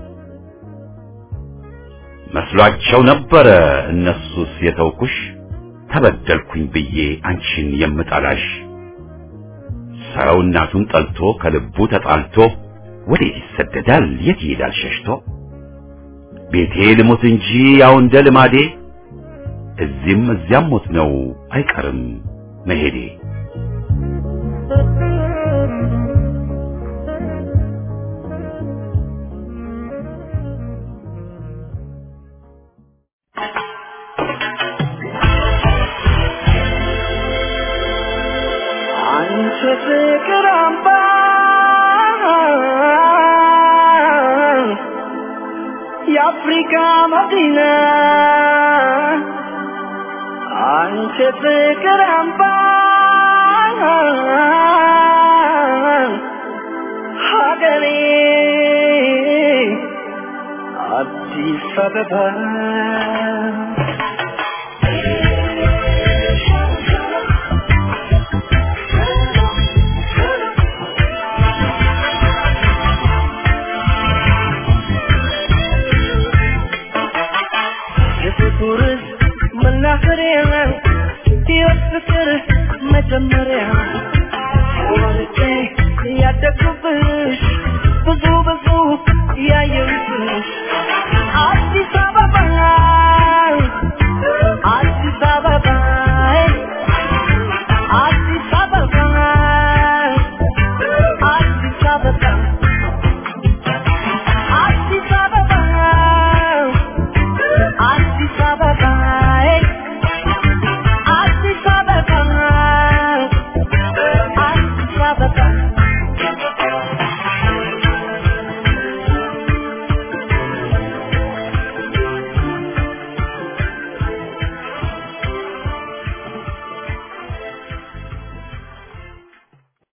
መስሏቸው ነበረ እነሱስ የተውኩሽ ተበደልኩኝ ብዬ አንቺን የምጠላሽ ሰው እናቱን ጠልቶ ከልቡ ተጣልቶ ወዴት ይሰደዳል የት ይሄዳል ሸሽቶ ቤቴ ልሞት እንጂ ያው እንደ ልማዴ እዚህም እዚያም ሞት ነው አይቀርም መሄዴ አንቺ ፍቅር አምባ የአፍሪካ መዲና አንቺ ፍቅር አምባ ሀገሬ አዲስ አበባ መጀመሪያ ወልጄ ያደግኩበት